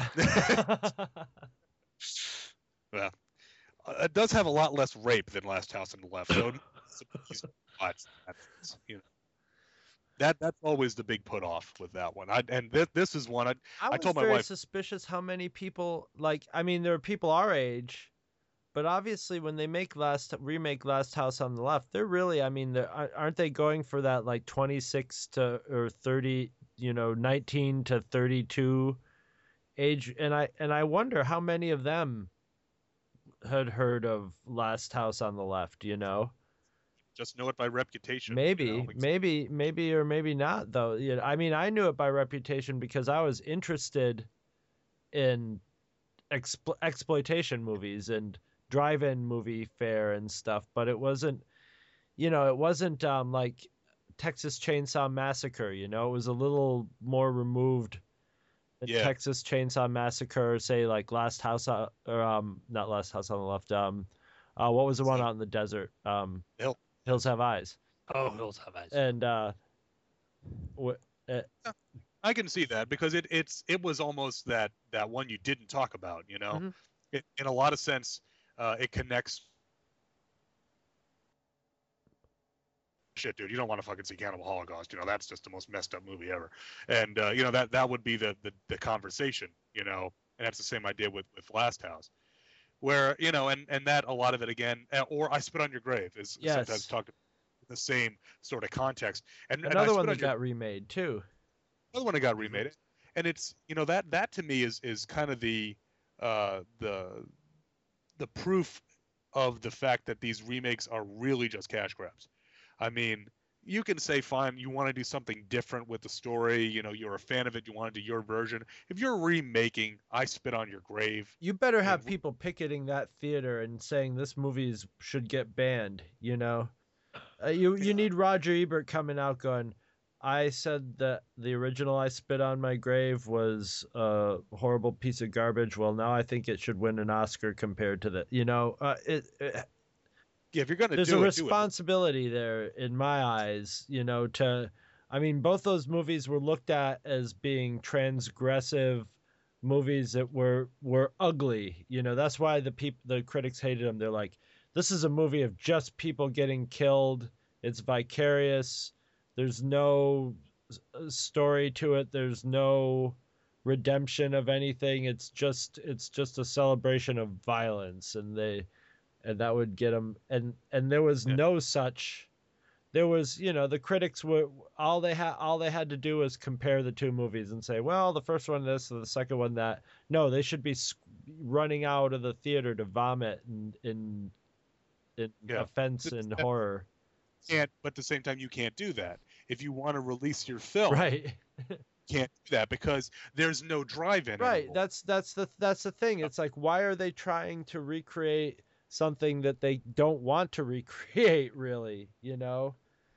Well, uh, it does have a lot less rape than Last House on the Left, so you know that that's always the big put off with that one. I and this this is one I I, I was told my very wife. suspicious how many people like. I mean, there are people our age, but obviously when they make last remake Last House on the Left, they're really. I mean, they're, aren't they going for that like twenty-six to or thirty? You know, nineteen to thirty-two age, and I and I wonder how many of them had heard of Last House on the Left. You know. Just know it by reputation. Maybe, you know, like, maybe, maybe, or maybe not, though. You know, I mean, I knew it by reputation because I was interested in expl- exploitation movies and drive-in movie fare and stuff, but it wasn't, you know, it wasn't um, like Texas Chainsaw Massacre. You know, it was a little more removed than Yeah. Texas Chainsaw Massacre, or say like Last House on, or um, not Last House on the Left. Um, uh, what was the one out in the desert? Um. Hill. Hills Have Eyes. Oh, Hills Have Eyes. And uh, w- uh, I can see that because it it's it was almost that that one you didn't talk about. You know, Mhm. it, in a lot of sense, uh, it connects. Shit, dude, you don't want to fucking see Cannibal Holocaust. You know, that's just the most messed up movie ever. And uh, you know that that would be the, the the conversation. You know, and that's the same idea with with Last House, where you know, and and that a lot of it again, uh, or I Spit on Your Grave is Yes. sometimes talked about in the same sort of context. And and I another Spit one on that Your got remade too. another one that got remade, and it's you know that that to me is is kind of the uh, the the proof of the fact that these remakes are really just cash grabs. I mean, you can say, fine, you want to do something different with the story. You know, you're a fan of it. You want to do your version. If you're remaking I Spit on Your Grave, you better have people picketing that theater and saying this movie is, should get banned. You know, uh, you you need Roger Ebert coming out going, I said that the original I Spit on My Grave was a horrible piece of garbage. Well, now I think it should win an Oscar compared to the, you know, uh, it, it yeah, if you're going to do there's it, a do it. responsibility there in my eyes, you know, to, I mean, both those movies were looked at as being transgressive movies that were, were ugly. You know, that's why the people, the critics hated them. They're like, this is a movie of just people getting killed. It's vicarious. There's no story to it. There's no redemption of anything. It's just, it's just a celebration of violence. And they, and that would get them. And, and there was yeah. no such, there was, you know, the critics were, all they had, all they had to do was compare the two movies and say, well, the first one this, and the second one that. No, they should be running out of the theater to vomit in, in, in yeah. offense and that, horror. Can't, but at the same time, you can't do that. If you want to release your film, right. can't do that because there's no drive-in. Right. Anymore. That's that's the that's the thing. It's like, why are they trying to recreate something that they don't want to recreate? Really, you know,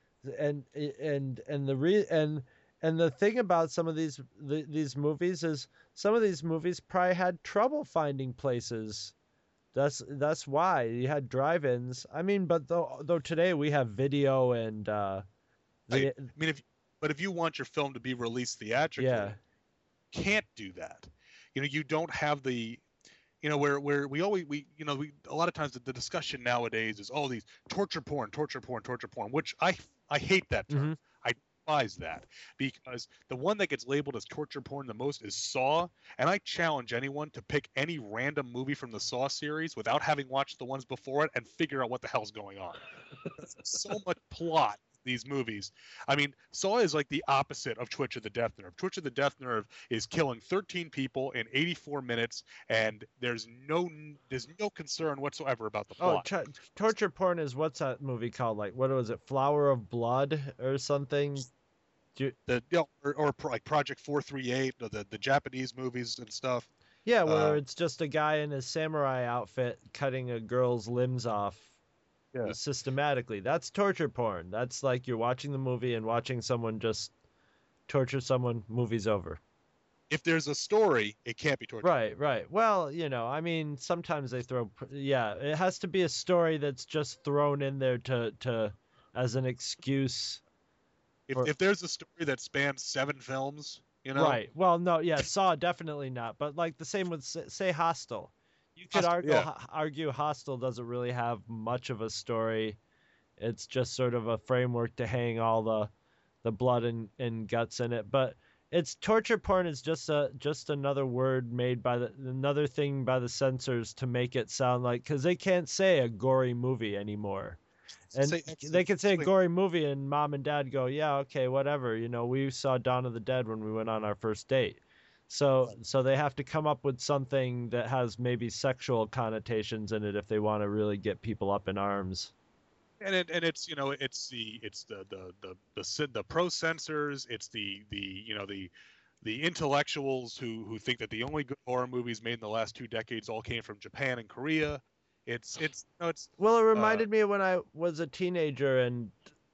and and and the re and and the thing about some of these the, these movies is some of these movies probably had trouble finding places. That's that's why you had drive-ins. I mean, but though though today we have video and. uh I, I mean, if but if you want your film to be released theatrically, yeah. you can't do that. You know, you don't have the, you know, where where we always we you know we a lot of times the, the discussion nowadays is all these torture porn, torture porn, torture porn, which I I hate that term. Mm-hmm. I despise that because the one that gets labeled as torture porn the most is Saw, and I challenge anyone to pick any random movie from the Saw series without having watched the ones before it and figure out what the hell's going on. There's so much plot. These movies. I mean, Saw is like the opposite of Twitch of the Death Nerve. Twitch of the Death Nerve is killing thirteen people in eighty-four minutes, and there's no there's no concern whatsoever about the plot. Oh, t- torture porn is what's that movie called? Like, what was it? Flower of Blood or something? Do you... The you know, or, or like Project four thirty-eight, the the Japanese movies and stuff. Yeah, where uh, it's just a guy in his samurai outfit cutting a girl's limbs off. Yeah. Systematically. That's torture porn. That's like you're watching the movie and watching someone just torture someone, movie's over. If there's a story, it can't be torture. Right, right. Well, you know, I mean, sometimes they throw, yeah, it has to be a story that's just thrown in there to, to as an excuse. If, for... if there's a story that spans seven films, you know? Right. Well, no, yeah, Saw, definitely not. But like the same with, say, Hostel. You could Hostel, argue, yeah. argue Hostel doesn't really have much of a story. It's just sort of a framework to hang all the the blood and, and guts in it. But it's torture porn is just a just another word made by the another thing by the censors to make it sound like, because they can't say a gory movie anymore. And say, they can say a gory movie and mom and dad go, yeah, okay, whatever. You know, we saw Dawn of the Dead when we went on our first date. So so they have to come up with something that has maybe sexual connotations in it if they want to really get people up in arms. And it, and it's you know it's the it's the the the the, the pro censors, it's the the you know the the intellectuals who who think that the only good horror movies made in the last two decades all came from Japan and Korea. It's it's you know, it's well, it reminded uh, me of when I was a teenager and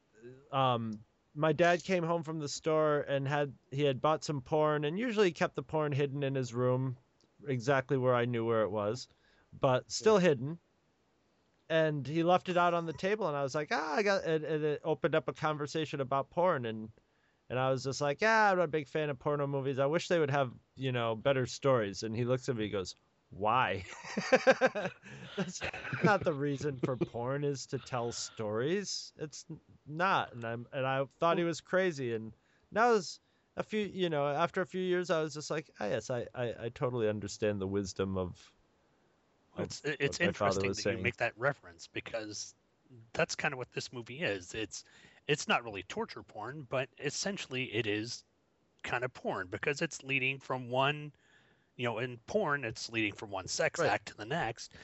um. my dad came home from the store and had he had bought some porn, and usually he kept the porn hidden in his room, exactly where I knew where it was, but still hidden. And he left it out on the table, and I was like, ah, I got it. And it opened up a conversation about porn, and and I was just like, yeah, I'm not a big fan of porno movies. I wish they would have, you know, better stories. And he looks at me, he goes, why? That's not the reason for porn is to tell stories. It's not. And I'm and I thought he was crazy. And now is a few, you know, after a few years, I was just like, oh, yes, I, I, I totally understand the wisdom of. of it's it's interesting that saying. You make that reference, because that's kind of what this movie is. It's it's not really torture porn, but essentially it is kind of porn, because it's leading from one. You know, in porn, it's leading from one sex right. act to the next.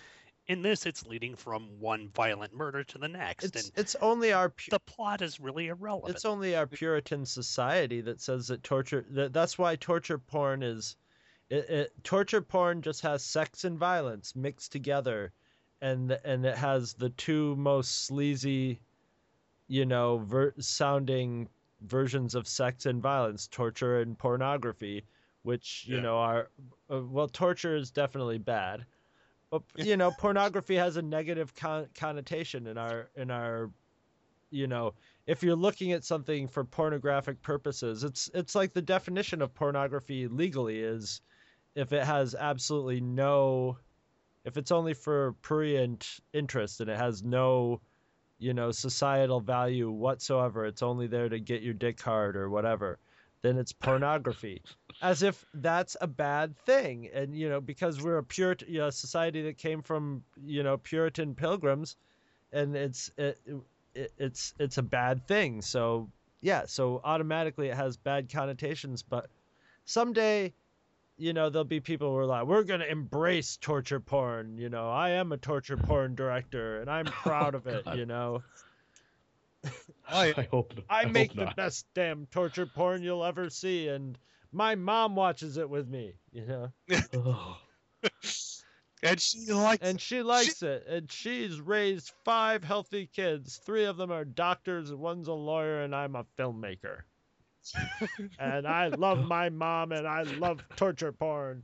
In this, it's leading from one violent murder to the next, It's and it's only our pu- the plot is really irrelevant. it's only our Puritan society that says that torture that that's why torture porn is it, it torture porn just has sex and violence mixed together, and and it has the two most sleazy, you know, ver- sounding versions of sex and violence, torture and pornography, which you Yeah. know are uh, well, torture is definitely bad, but you know, pornography has a negative con- connotation in our in our, you know, if you're looking at something for pornographic purposes, it's it's like the definition of pornography legally is if it has absolutely no, if it's only for prurient interest and it has no, you know, societal value whatsoever, it's only there to get your dick hard or whatever, then it's pornography. As if that's a bad thing. And, you know, because we're a pure you know, society that came from, you know, Puritan pilgrims, and it's it, it, it's it's a bad thing. So, yeah, so automatically it has bad connotations. But someday, you know, there'll be people who are like, we're going to embrace torture porn. You know, I am a torture porn director and I'm proud of it, God. you know. I, I hope. I, I make hope the not. best damn torture porn you'll ever see, and my mom watches it with me, you know. Oh. and she likes And she likes it, and she's raised five healthy kids. Three of them are doctors, and one's a lawyer, and I'm a filmmaker. And I love my mom, and I love torture porn.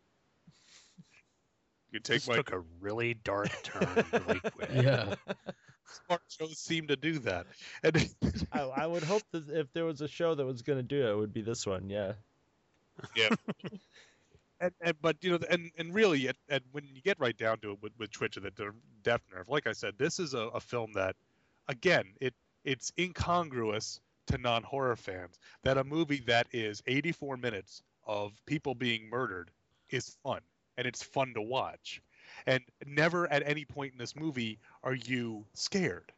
you take This my took a really dark turn really quick. Yeah. smart shows seem to do that. And I, I would hope that if there was a show that was going to do it, it would be this one, yeah. yeah. And, and but you know and and really and, and when you get right down to it with, with Twitch and the Death Nerve, like I said, this is a, a film that, again, it it's incongruous to non-horror fans that a movie that is eighty-four minutes of people being murdered is fun, and it's fun to watch, and never at any point in this movie are you scared.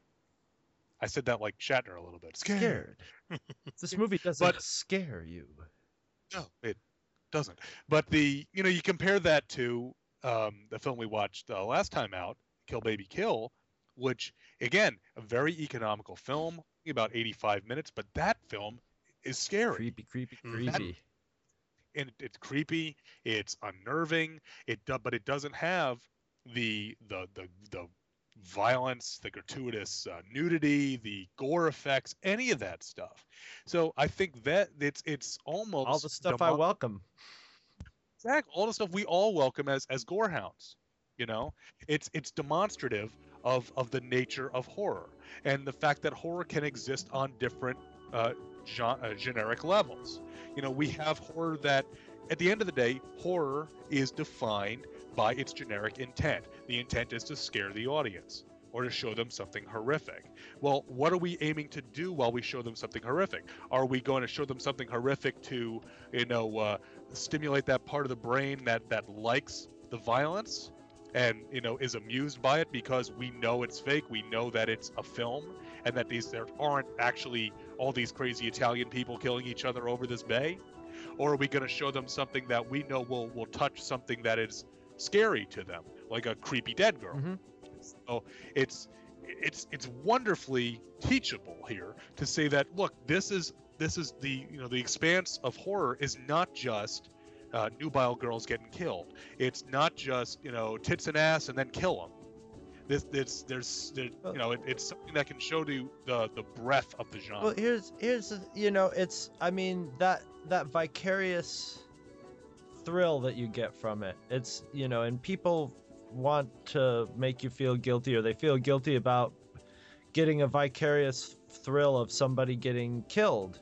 I said that like Shatner a little bit. Scared. Scared. This movie doesn't But- scare you. No, it doesn't. But the you know you compare that to um, the film we watched uh, last time out, Kill Baby Kill, which again a very economical film, about eighty-five minutes, but that film is scary. Creepy, creepy, Mhm. creepy. And it, it's creepy, it's unnerving. It do, but it doesn't have the the the the violence, the gratuitous uh, nudity, the gore effects, any of that stuff. So I think that it's it's almost All the stuff I demo- welcome. Exactly, all the stuff we all welcome as as gorehounds. You know, it's it's demonstrative of of the nature of horror and the fact that horror can exist on different uh, gen- uh, generic levels. You know, we have horror that, at the end of the day, horror is defined by its generic intent. The intent is to scare the audience or to show them something horrific. Well, what are we aiming to do while we show them something horrific? Are we going to show them something horrific to, you know, uh, stimulate that part of the brain that that likes the violence and, you know, is amused by it because we know it's fake, we know that it's a film, and that these there aren't actually all these crazy Italian people killing each other over this bay? Or are we going to show them something that we know will will touch something that is scary to them, like a creepy dead girl? Mhm. So it's it's it's wonderfully teachable here to say that, look, this is this is the you know the expanse of horror is not just uh, nubile girls getting killed. It's not just you know tits and ass and then kill them. This this there's there, you know it, it's something that can show to the the breadth of the genre. Well, here's here's the- you know it's I mean that that vicarious thrill that you get from it. It's you know and people want to make you feel guilty, or they feel guilty about getting a vicarious thrill of somebody getting killed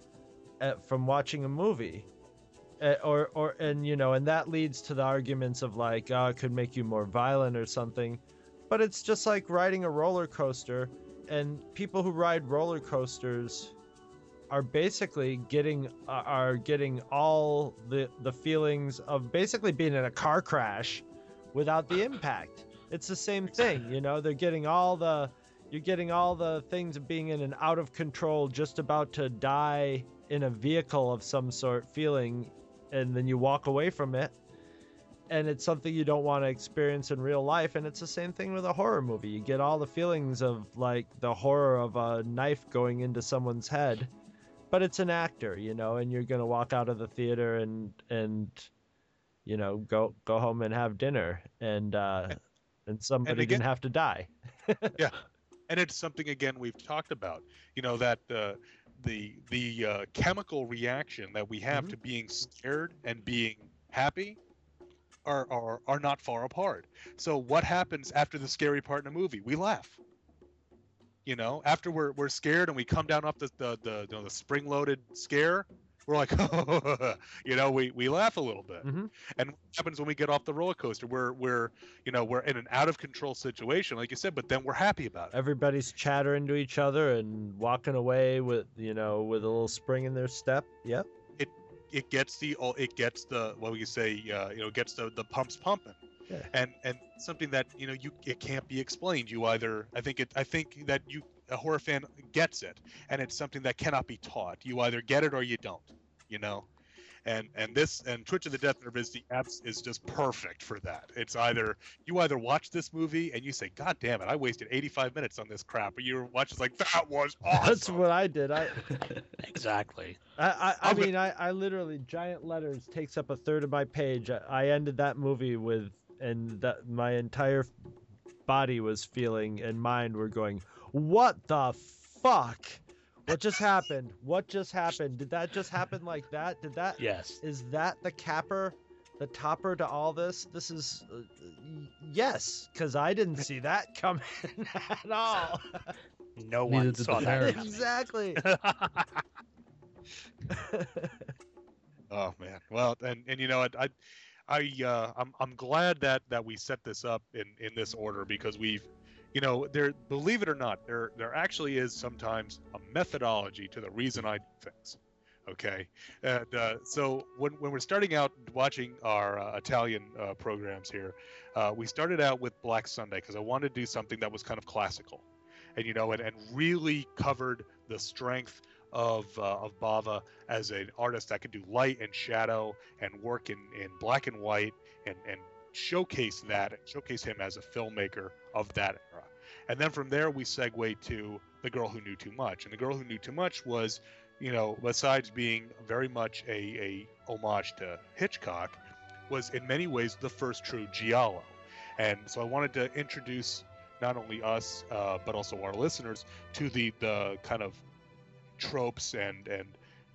at, from watching a movie. Uh, or or and you know and that leads to the arguments of like, oh, it could make you more violent or something. But it's just like riding a roller coaster, and people who ride roller coasters are basically getting uh, are getting all the the feelings of basically being in a car crash without the impact. It's the same thing, you know. They're getting all the you're getting all the things of being in an out of control, just about to die in a vehicle of some sort feeling, and then you walk away from it. and it's something you don't want to experience in real life. And it's the same thing with a horror movie. You get all the feelings of like the horror of a knife going into someone's head, but it's an actor, you know, and you're gonna walk out of the theater and and you know go go home and have dinner, and uh, and somebody and again, didn't have to die. Yeah, and it's something again we've talked about. You know that uh, the the uh, chemical reaction that we have mm-hmm. to being scared and being happy are, are are not far apart. So what happens after the scary part in a movie? We laugh. You know, after we're we're scared and we come down off the the the, you know, the spring-loaded scare, we're like, you know, we, we laugh a little bit. Mm-hmm. And what happens when we get off the roller coaster? We're we're you know we're in an out of control situation, like you said, but then we're happy about it. Everybody's chattering to each other and walking away with you know with a little spring in their step. Yep. It it gets the it gets the what would you say uh, you know gets the the pumps pumping. Yeah. And and something that you know you it can't be explained. You either I think it I think that you a horror fan gets it, and it's something that cannot be taught. You either get it or you don't. You know, and and this and Twitch of the Death Nerve is the apps is just perfect for that. It's either you either watch this movie and you say, God damn it, I wasted eighty-five minutes on this crap, or you watch it's like that was awesome. That's what I did. I exactly. I I, I mean I, I literally giant letters takes up a third of my page. I, I ended that movie with. And that my entire body was feeling and mind were going, what the fuck? What just happened? What just happened? Did that just happen like that? Did that? Yes. Is that the capper, the topper to all this? This is, uh, yes, because I didn't see that coming at all. No one saw that. Exactly. Oh man. Well, and and you know, I. I I uh, I'm I'm glad that, that we set this up in, in this order, because we've, you know, there believe it or not, there there actually is sometimes a methodology to the reason I do things. Okay, and uh, so when when we're starting out watching our uh, Italian uh, programs here, uh, we started out with Black Sunday because I wanted to do something that was kind of classical, and you know, and, and really covered the strength of uh, of Bava as an artist that could do light and shadow and work in, in black and white and, and showcase that and showcase him as a filmmaker of that era. And then from there we segue to The Girl Who Knew Too Much. And The Girl Who Knew Too Much was, you know, besides being very much a, a homage to Hitchcock, was in many ways the first true giallo. And so I wanted to introduce not only us uh, but also our listeners to the the kind of tropes and and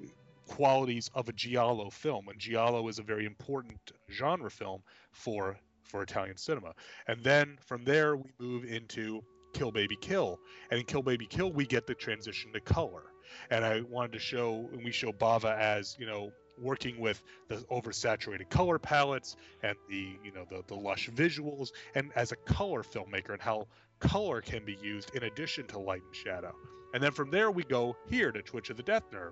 qualities of a giallo film. And giallo is a very important genre film for for Italian cinema. And then from there we move into Kill Baby Kill, and in Kill Baby Kill we get the transition to color. And I wanted to show we show Bava as, you know, working with the oversaturated color palettes and the, you know, the the lush visuals, and as a color filmmaker, and how color can be used in addition to light and shadow. And then from there we go here to Twitch of the Death Nerve,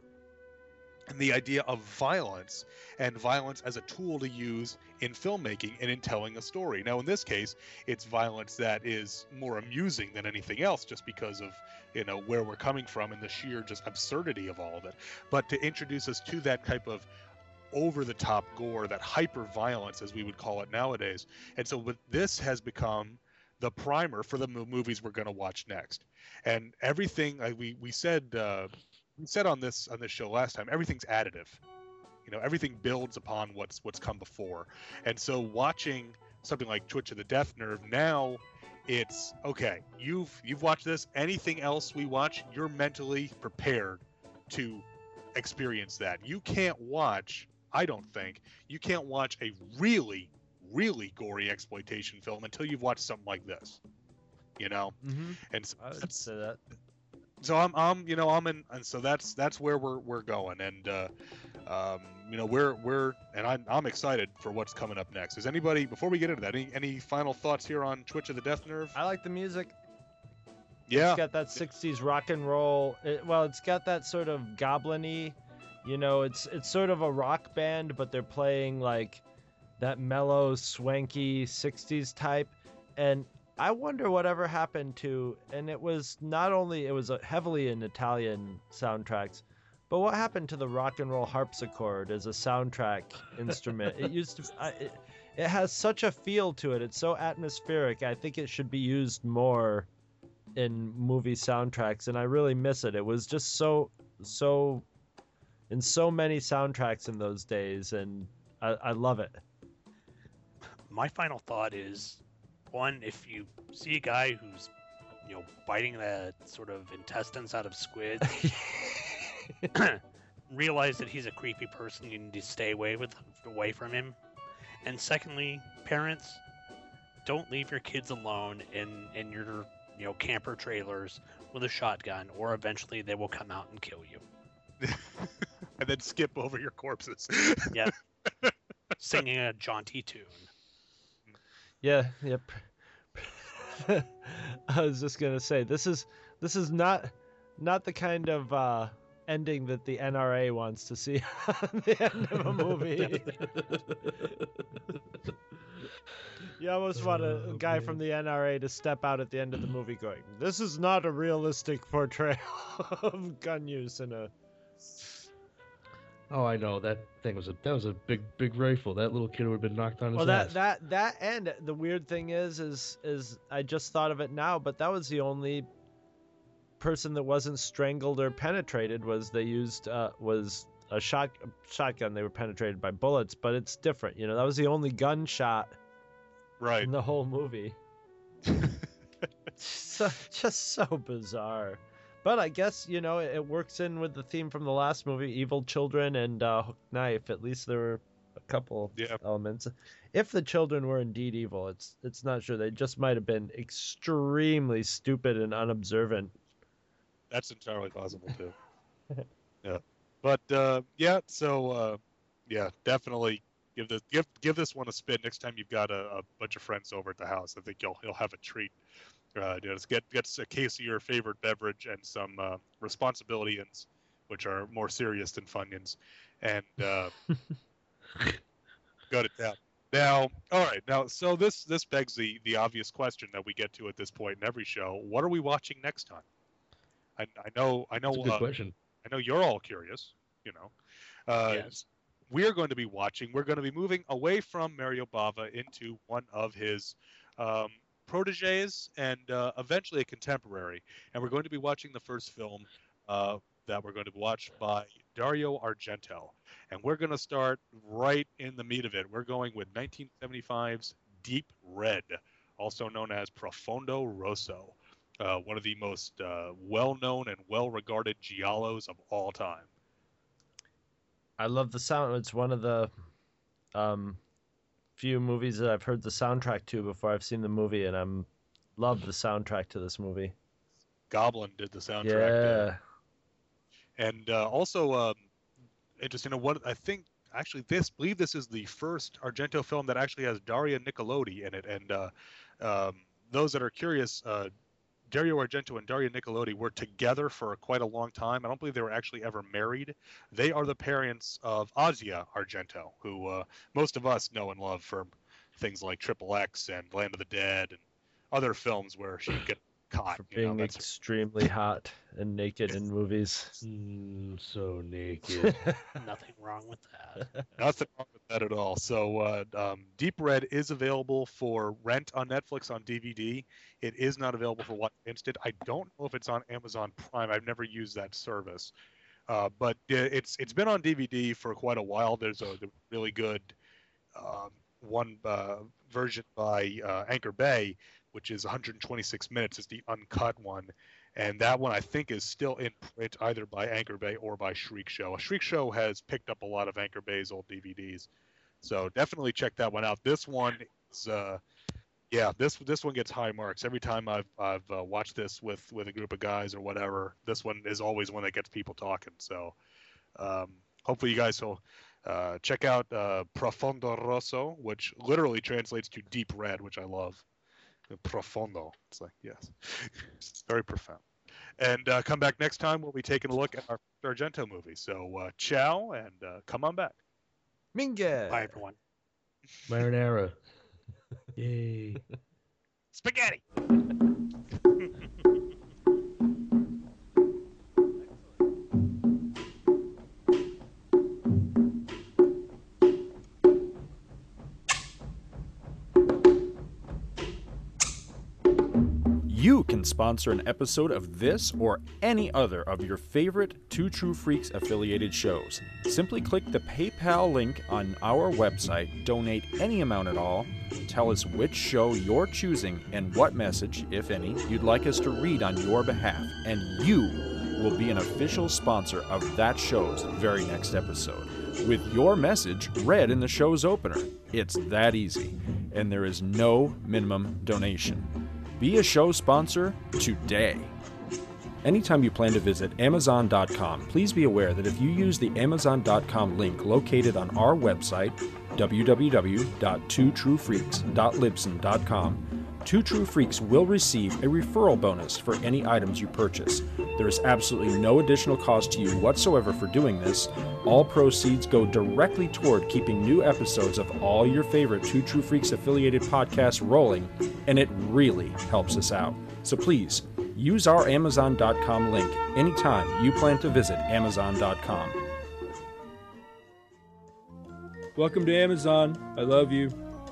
and the idea of violence, and violence as a tool to use in filmmaking and in telling a story. Now in this case, it's violence that is more amusing than anything else, just because of, you know, where we're coming from and the sheer just absurdity of all of it. But to introduce us to that type of over-the-top gore, that hyper-violence as we would call it nowadays. And so with this has become the primer for the movies we're going to watch next. And everything uh, we we said uh, we said on this on this show last time, everything's additive. You know, everything builds upon what's what's come before. And so watching something like Twitch of the Death Nerve, now it's okay. You've you've watched this. Anything else we watch, you're mentally prepared to experience that. You can't watch, I don't think, you can't watch a really really gory exploitation film until you've watched something like this, you know. Mm-hmm. And so I would say that. So I'm, I'm, you know, I'm in, and so that's that's where we're we're going, and uh, um, you know, we're we're, and I'm I'm excited for what's coming up next. Is anybody, before we get into that, any any final thoughts here on Twitch of the Death Nerve? I like the music. Yeah, it's got that sixties rock and roll. It, well, it's got that sort of goblin-y, you know, it's it's sort of a rock band, but they're playing like that mellow, swanky sixties type. And I wonder whatever happened to, and it was not only, it was heavily in Italian soundtracks, But what happened to the rock and roll harpsichord as a soundtrack instrument? It used to. I, it, it has such a feel to it. It's so atmospheric. I think it should be used more in movie soundtracks, and I really miss it. It was just so so in so many soundtracks in those days, and I, I love it. My final thought is, one, if you see a guy who's, you know, biting the sort of intestines out of squids, realize that he's a creepy person. You need to stay away with away from him. And secondly, parents, don't leave your kids alone in in your, you know, camper trailers with a shotgun, or eventually they will come out and kill you. And then skip over your corpses. Yep. Singing a jaunty tune. Yeah, yep. I was just gonna say, this is this is not not the kind of uh, ending that the N R A wants to see on the end of a movie. You almost want a guy from the N R A to step out at the end of the movie going, "This is not a realistic portrayal of gun use in a." Oh, I know that thing was a that was a big big rifle. That little kid would have been knocked on his Well, that ass. that that and the weird thing is, is is I just thought of it now, but that was the only person that wasn't strangled or penetrated. Was they used uh, was a shot shotgun? They were penetrated by bullets, but it's different. You know, that was the only gunshot right in the whole movie. so, just so bizarre. But I guess, you know, it, it works in with the theme from the last movie, Evil Children and uh, Hook Knife. At least there were a couple yeah. elements. If the children were indeed evil, it's it's not sure. They just might have been extremely stupid and unobservant. That's entirely possible too. Yeah, but uh, yeah. So uh, yeah, definitely give this give give this one a spin next time you've got a, a bunch of friends over at the house. I think you'll you'll have a treat. Uh, just get get a case of your favorite beverage and some uh, responsibilities, which are more serious than Funyuns, and uh, go to town. Now, all right. Now, so this this begs the the obvious question that we get to at this point in every show: what are we watching next time? I, I know I know That's a good uh, question. I know you're all curious. You know, uh, Yes. we're going to be watching. We're going to be moving away from Mario Bava into one of his um, proteges and uh, eventually a contemporary. And we're going to be watching the first film uh, that we're going to watch by Dario Argento. And we're going to start right in the meat of it. We're going with nineteen seventy-five's Deep Red, also known as Profondo Rosso, uh, one of the most uh, well-known and well-regarded giallos of all time. I love the sound. It's one of the um, few movies that I've heard the soundtrack to before I've seen the movie, and I'm love the soundtrack to this movie. Goblin did the soundtrack. Yeah. And uh, also, um, interesting. You know, what I think actually this believe this is the first Argento film that actually has Daria Nicolodi in it. And uh, um, those that are curious, uh, Dario Argento and Daria Nicolodi were together for quite a long time. I don't believe they were actually ever married. They are the parents of Asia Argento, who uh, most of us know and love for things like Triple X and Land of the Dead and other films where she get caught. For you know, being that's- extremely hot and naked in movies. Mm, so naked. Nothing wrong with that. Nothing wrong with that at all. So, uh, um, Deep Red is available for rent on Netflix on D V D. It is not available for Watch Instant. I don't know if it's on Amazon Prime. I've never used that service, uh, but it's it's been on D V D for quite a while. There's a really good um, one uh, version by uh, Anchor Bay, which is one hundred twenty-six minutes. It's the uncut one. And that one, I think, is still in print either by Anchor Bay or by Shriek Show. Shriek Show has picked up a lot of Anchor Bay's old D V Ds. So definitely check that one out. This one is, uh, yeah, this this one gets high marks. Every time I've, I've uh, watched this with, with a group of guys or whatever, this one is always one that gets people talking. So um, hopefully you guys will uh, check out uh, Profondo Rosso, which literally translates to Deep Red, which I love. Profondo. It's like, yes. It's very profound. And uh, come back next time. We'll be taking a look at our Argento movie. So uh, ciao, and uh, come on back. Minga! Bye, everyone. Marinara. Yay. Spaghetti! You can sponsor an episode of this or any other of your favorite Two True Freaks affiliated shows. Simply click the PayPal link on our website, donate any amount at all, tell us which show you're choosing and what message, if any, you'd like us to read on your behalf, and you will be an official sponsor of that show's very next episode, with your message read in the show's opener. It's that easy, and there is no minimum donation. Be a show sponsor today. Anytime you plan to visit Amazon dot com, please be aware that if you use the Amazon dot com link located on our website, w w w dot two true freaks dot libsyn dot com, Two True Freaks will receive a referral bonus for any items you purchase. There is absolutely no additional cost to you whatsoever for doing this. All proceeds go directly toward keeping new episodes of all your favorite Two True Freaks affiliated podcasts rolling, and it really helps us out. So please, use our Amazon dot com link anytime you plan to visit Amazon dot com. Welcome to Amazon. I love you.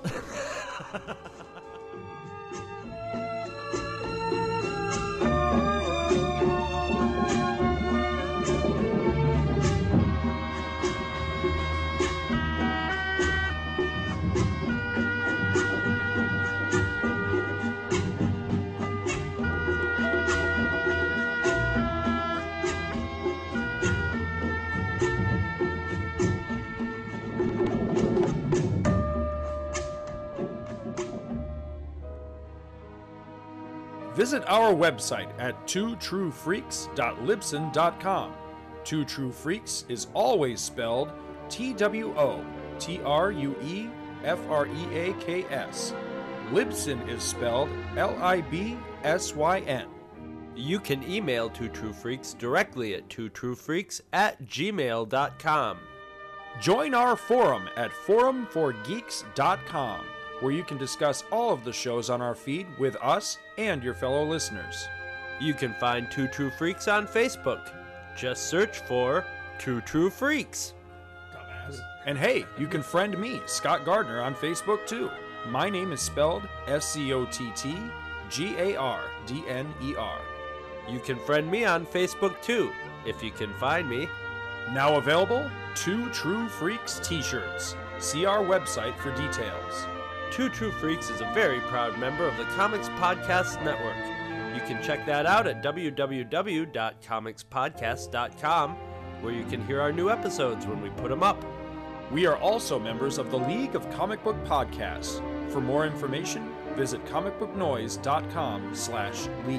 Visit our website at two true freaks dot libsyn dot com. Two True Freaks is always spelled T W O T R U E F R E A K S. Libsyn is spelled L I B S Y N. You can email Two True Freaks directly at two true freaks at gmail dot com. Join our forum at forum for geeks dot com, where you can discuss all of the shows on our feed with us and your fellow listeners. You can find Two True Freaks on Facebook. Just search for Two True Freaks. Dumbass. And hey, you can friend me, Scott Gardner, on Facebook too. My name is spelled S C O T T G A R D N E R. You can friend me on Facebook too, if you can find me. Now available, Two True Freaks t-shirts. See our website for details. Two True Freaks is a very proud member of the Comics Podcast Network. You can check that out at w w w dot comics podcast dot com, where you can hear our new episodes when we put them up. We are also members of the League of Comic Book Podcasts. For more information, visit comic book noise dot com slash league.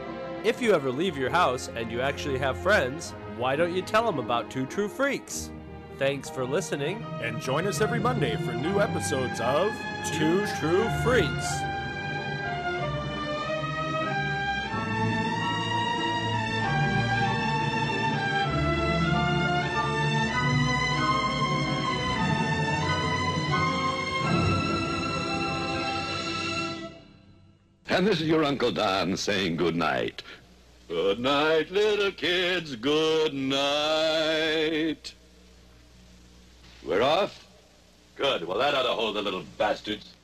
If you ever leave your house and you actually have friends, why don't you tell them about Two True Freaks? Thanks for listening, and join us every Monday for new episodes of Two True Freaks. And this is your Uncle Don saying good night. Good night, little kids, good night. We're off? Good. Well, that ought to hold the little bastards.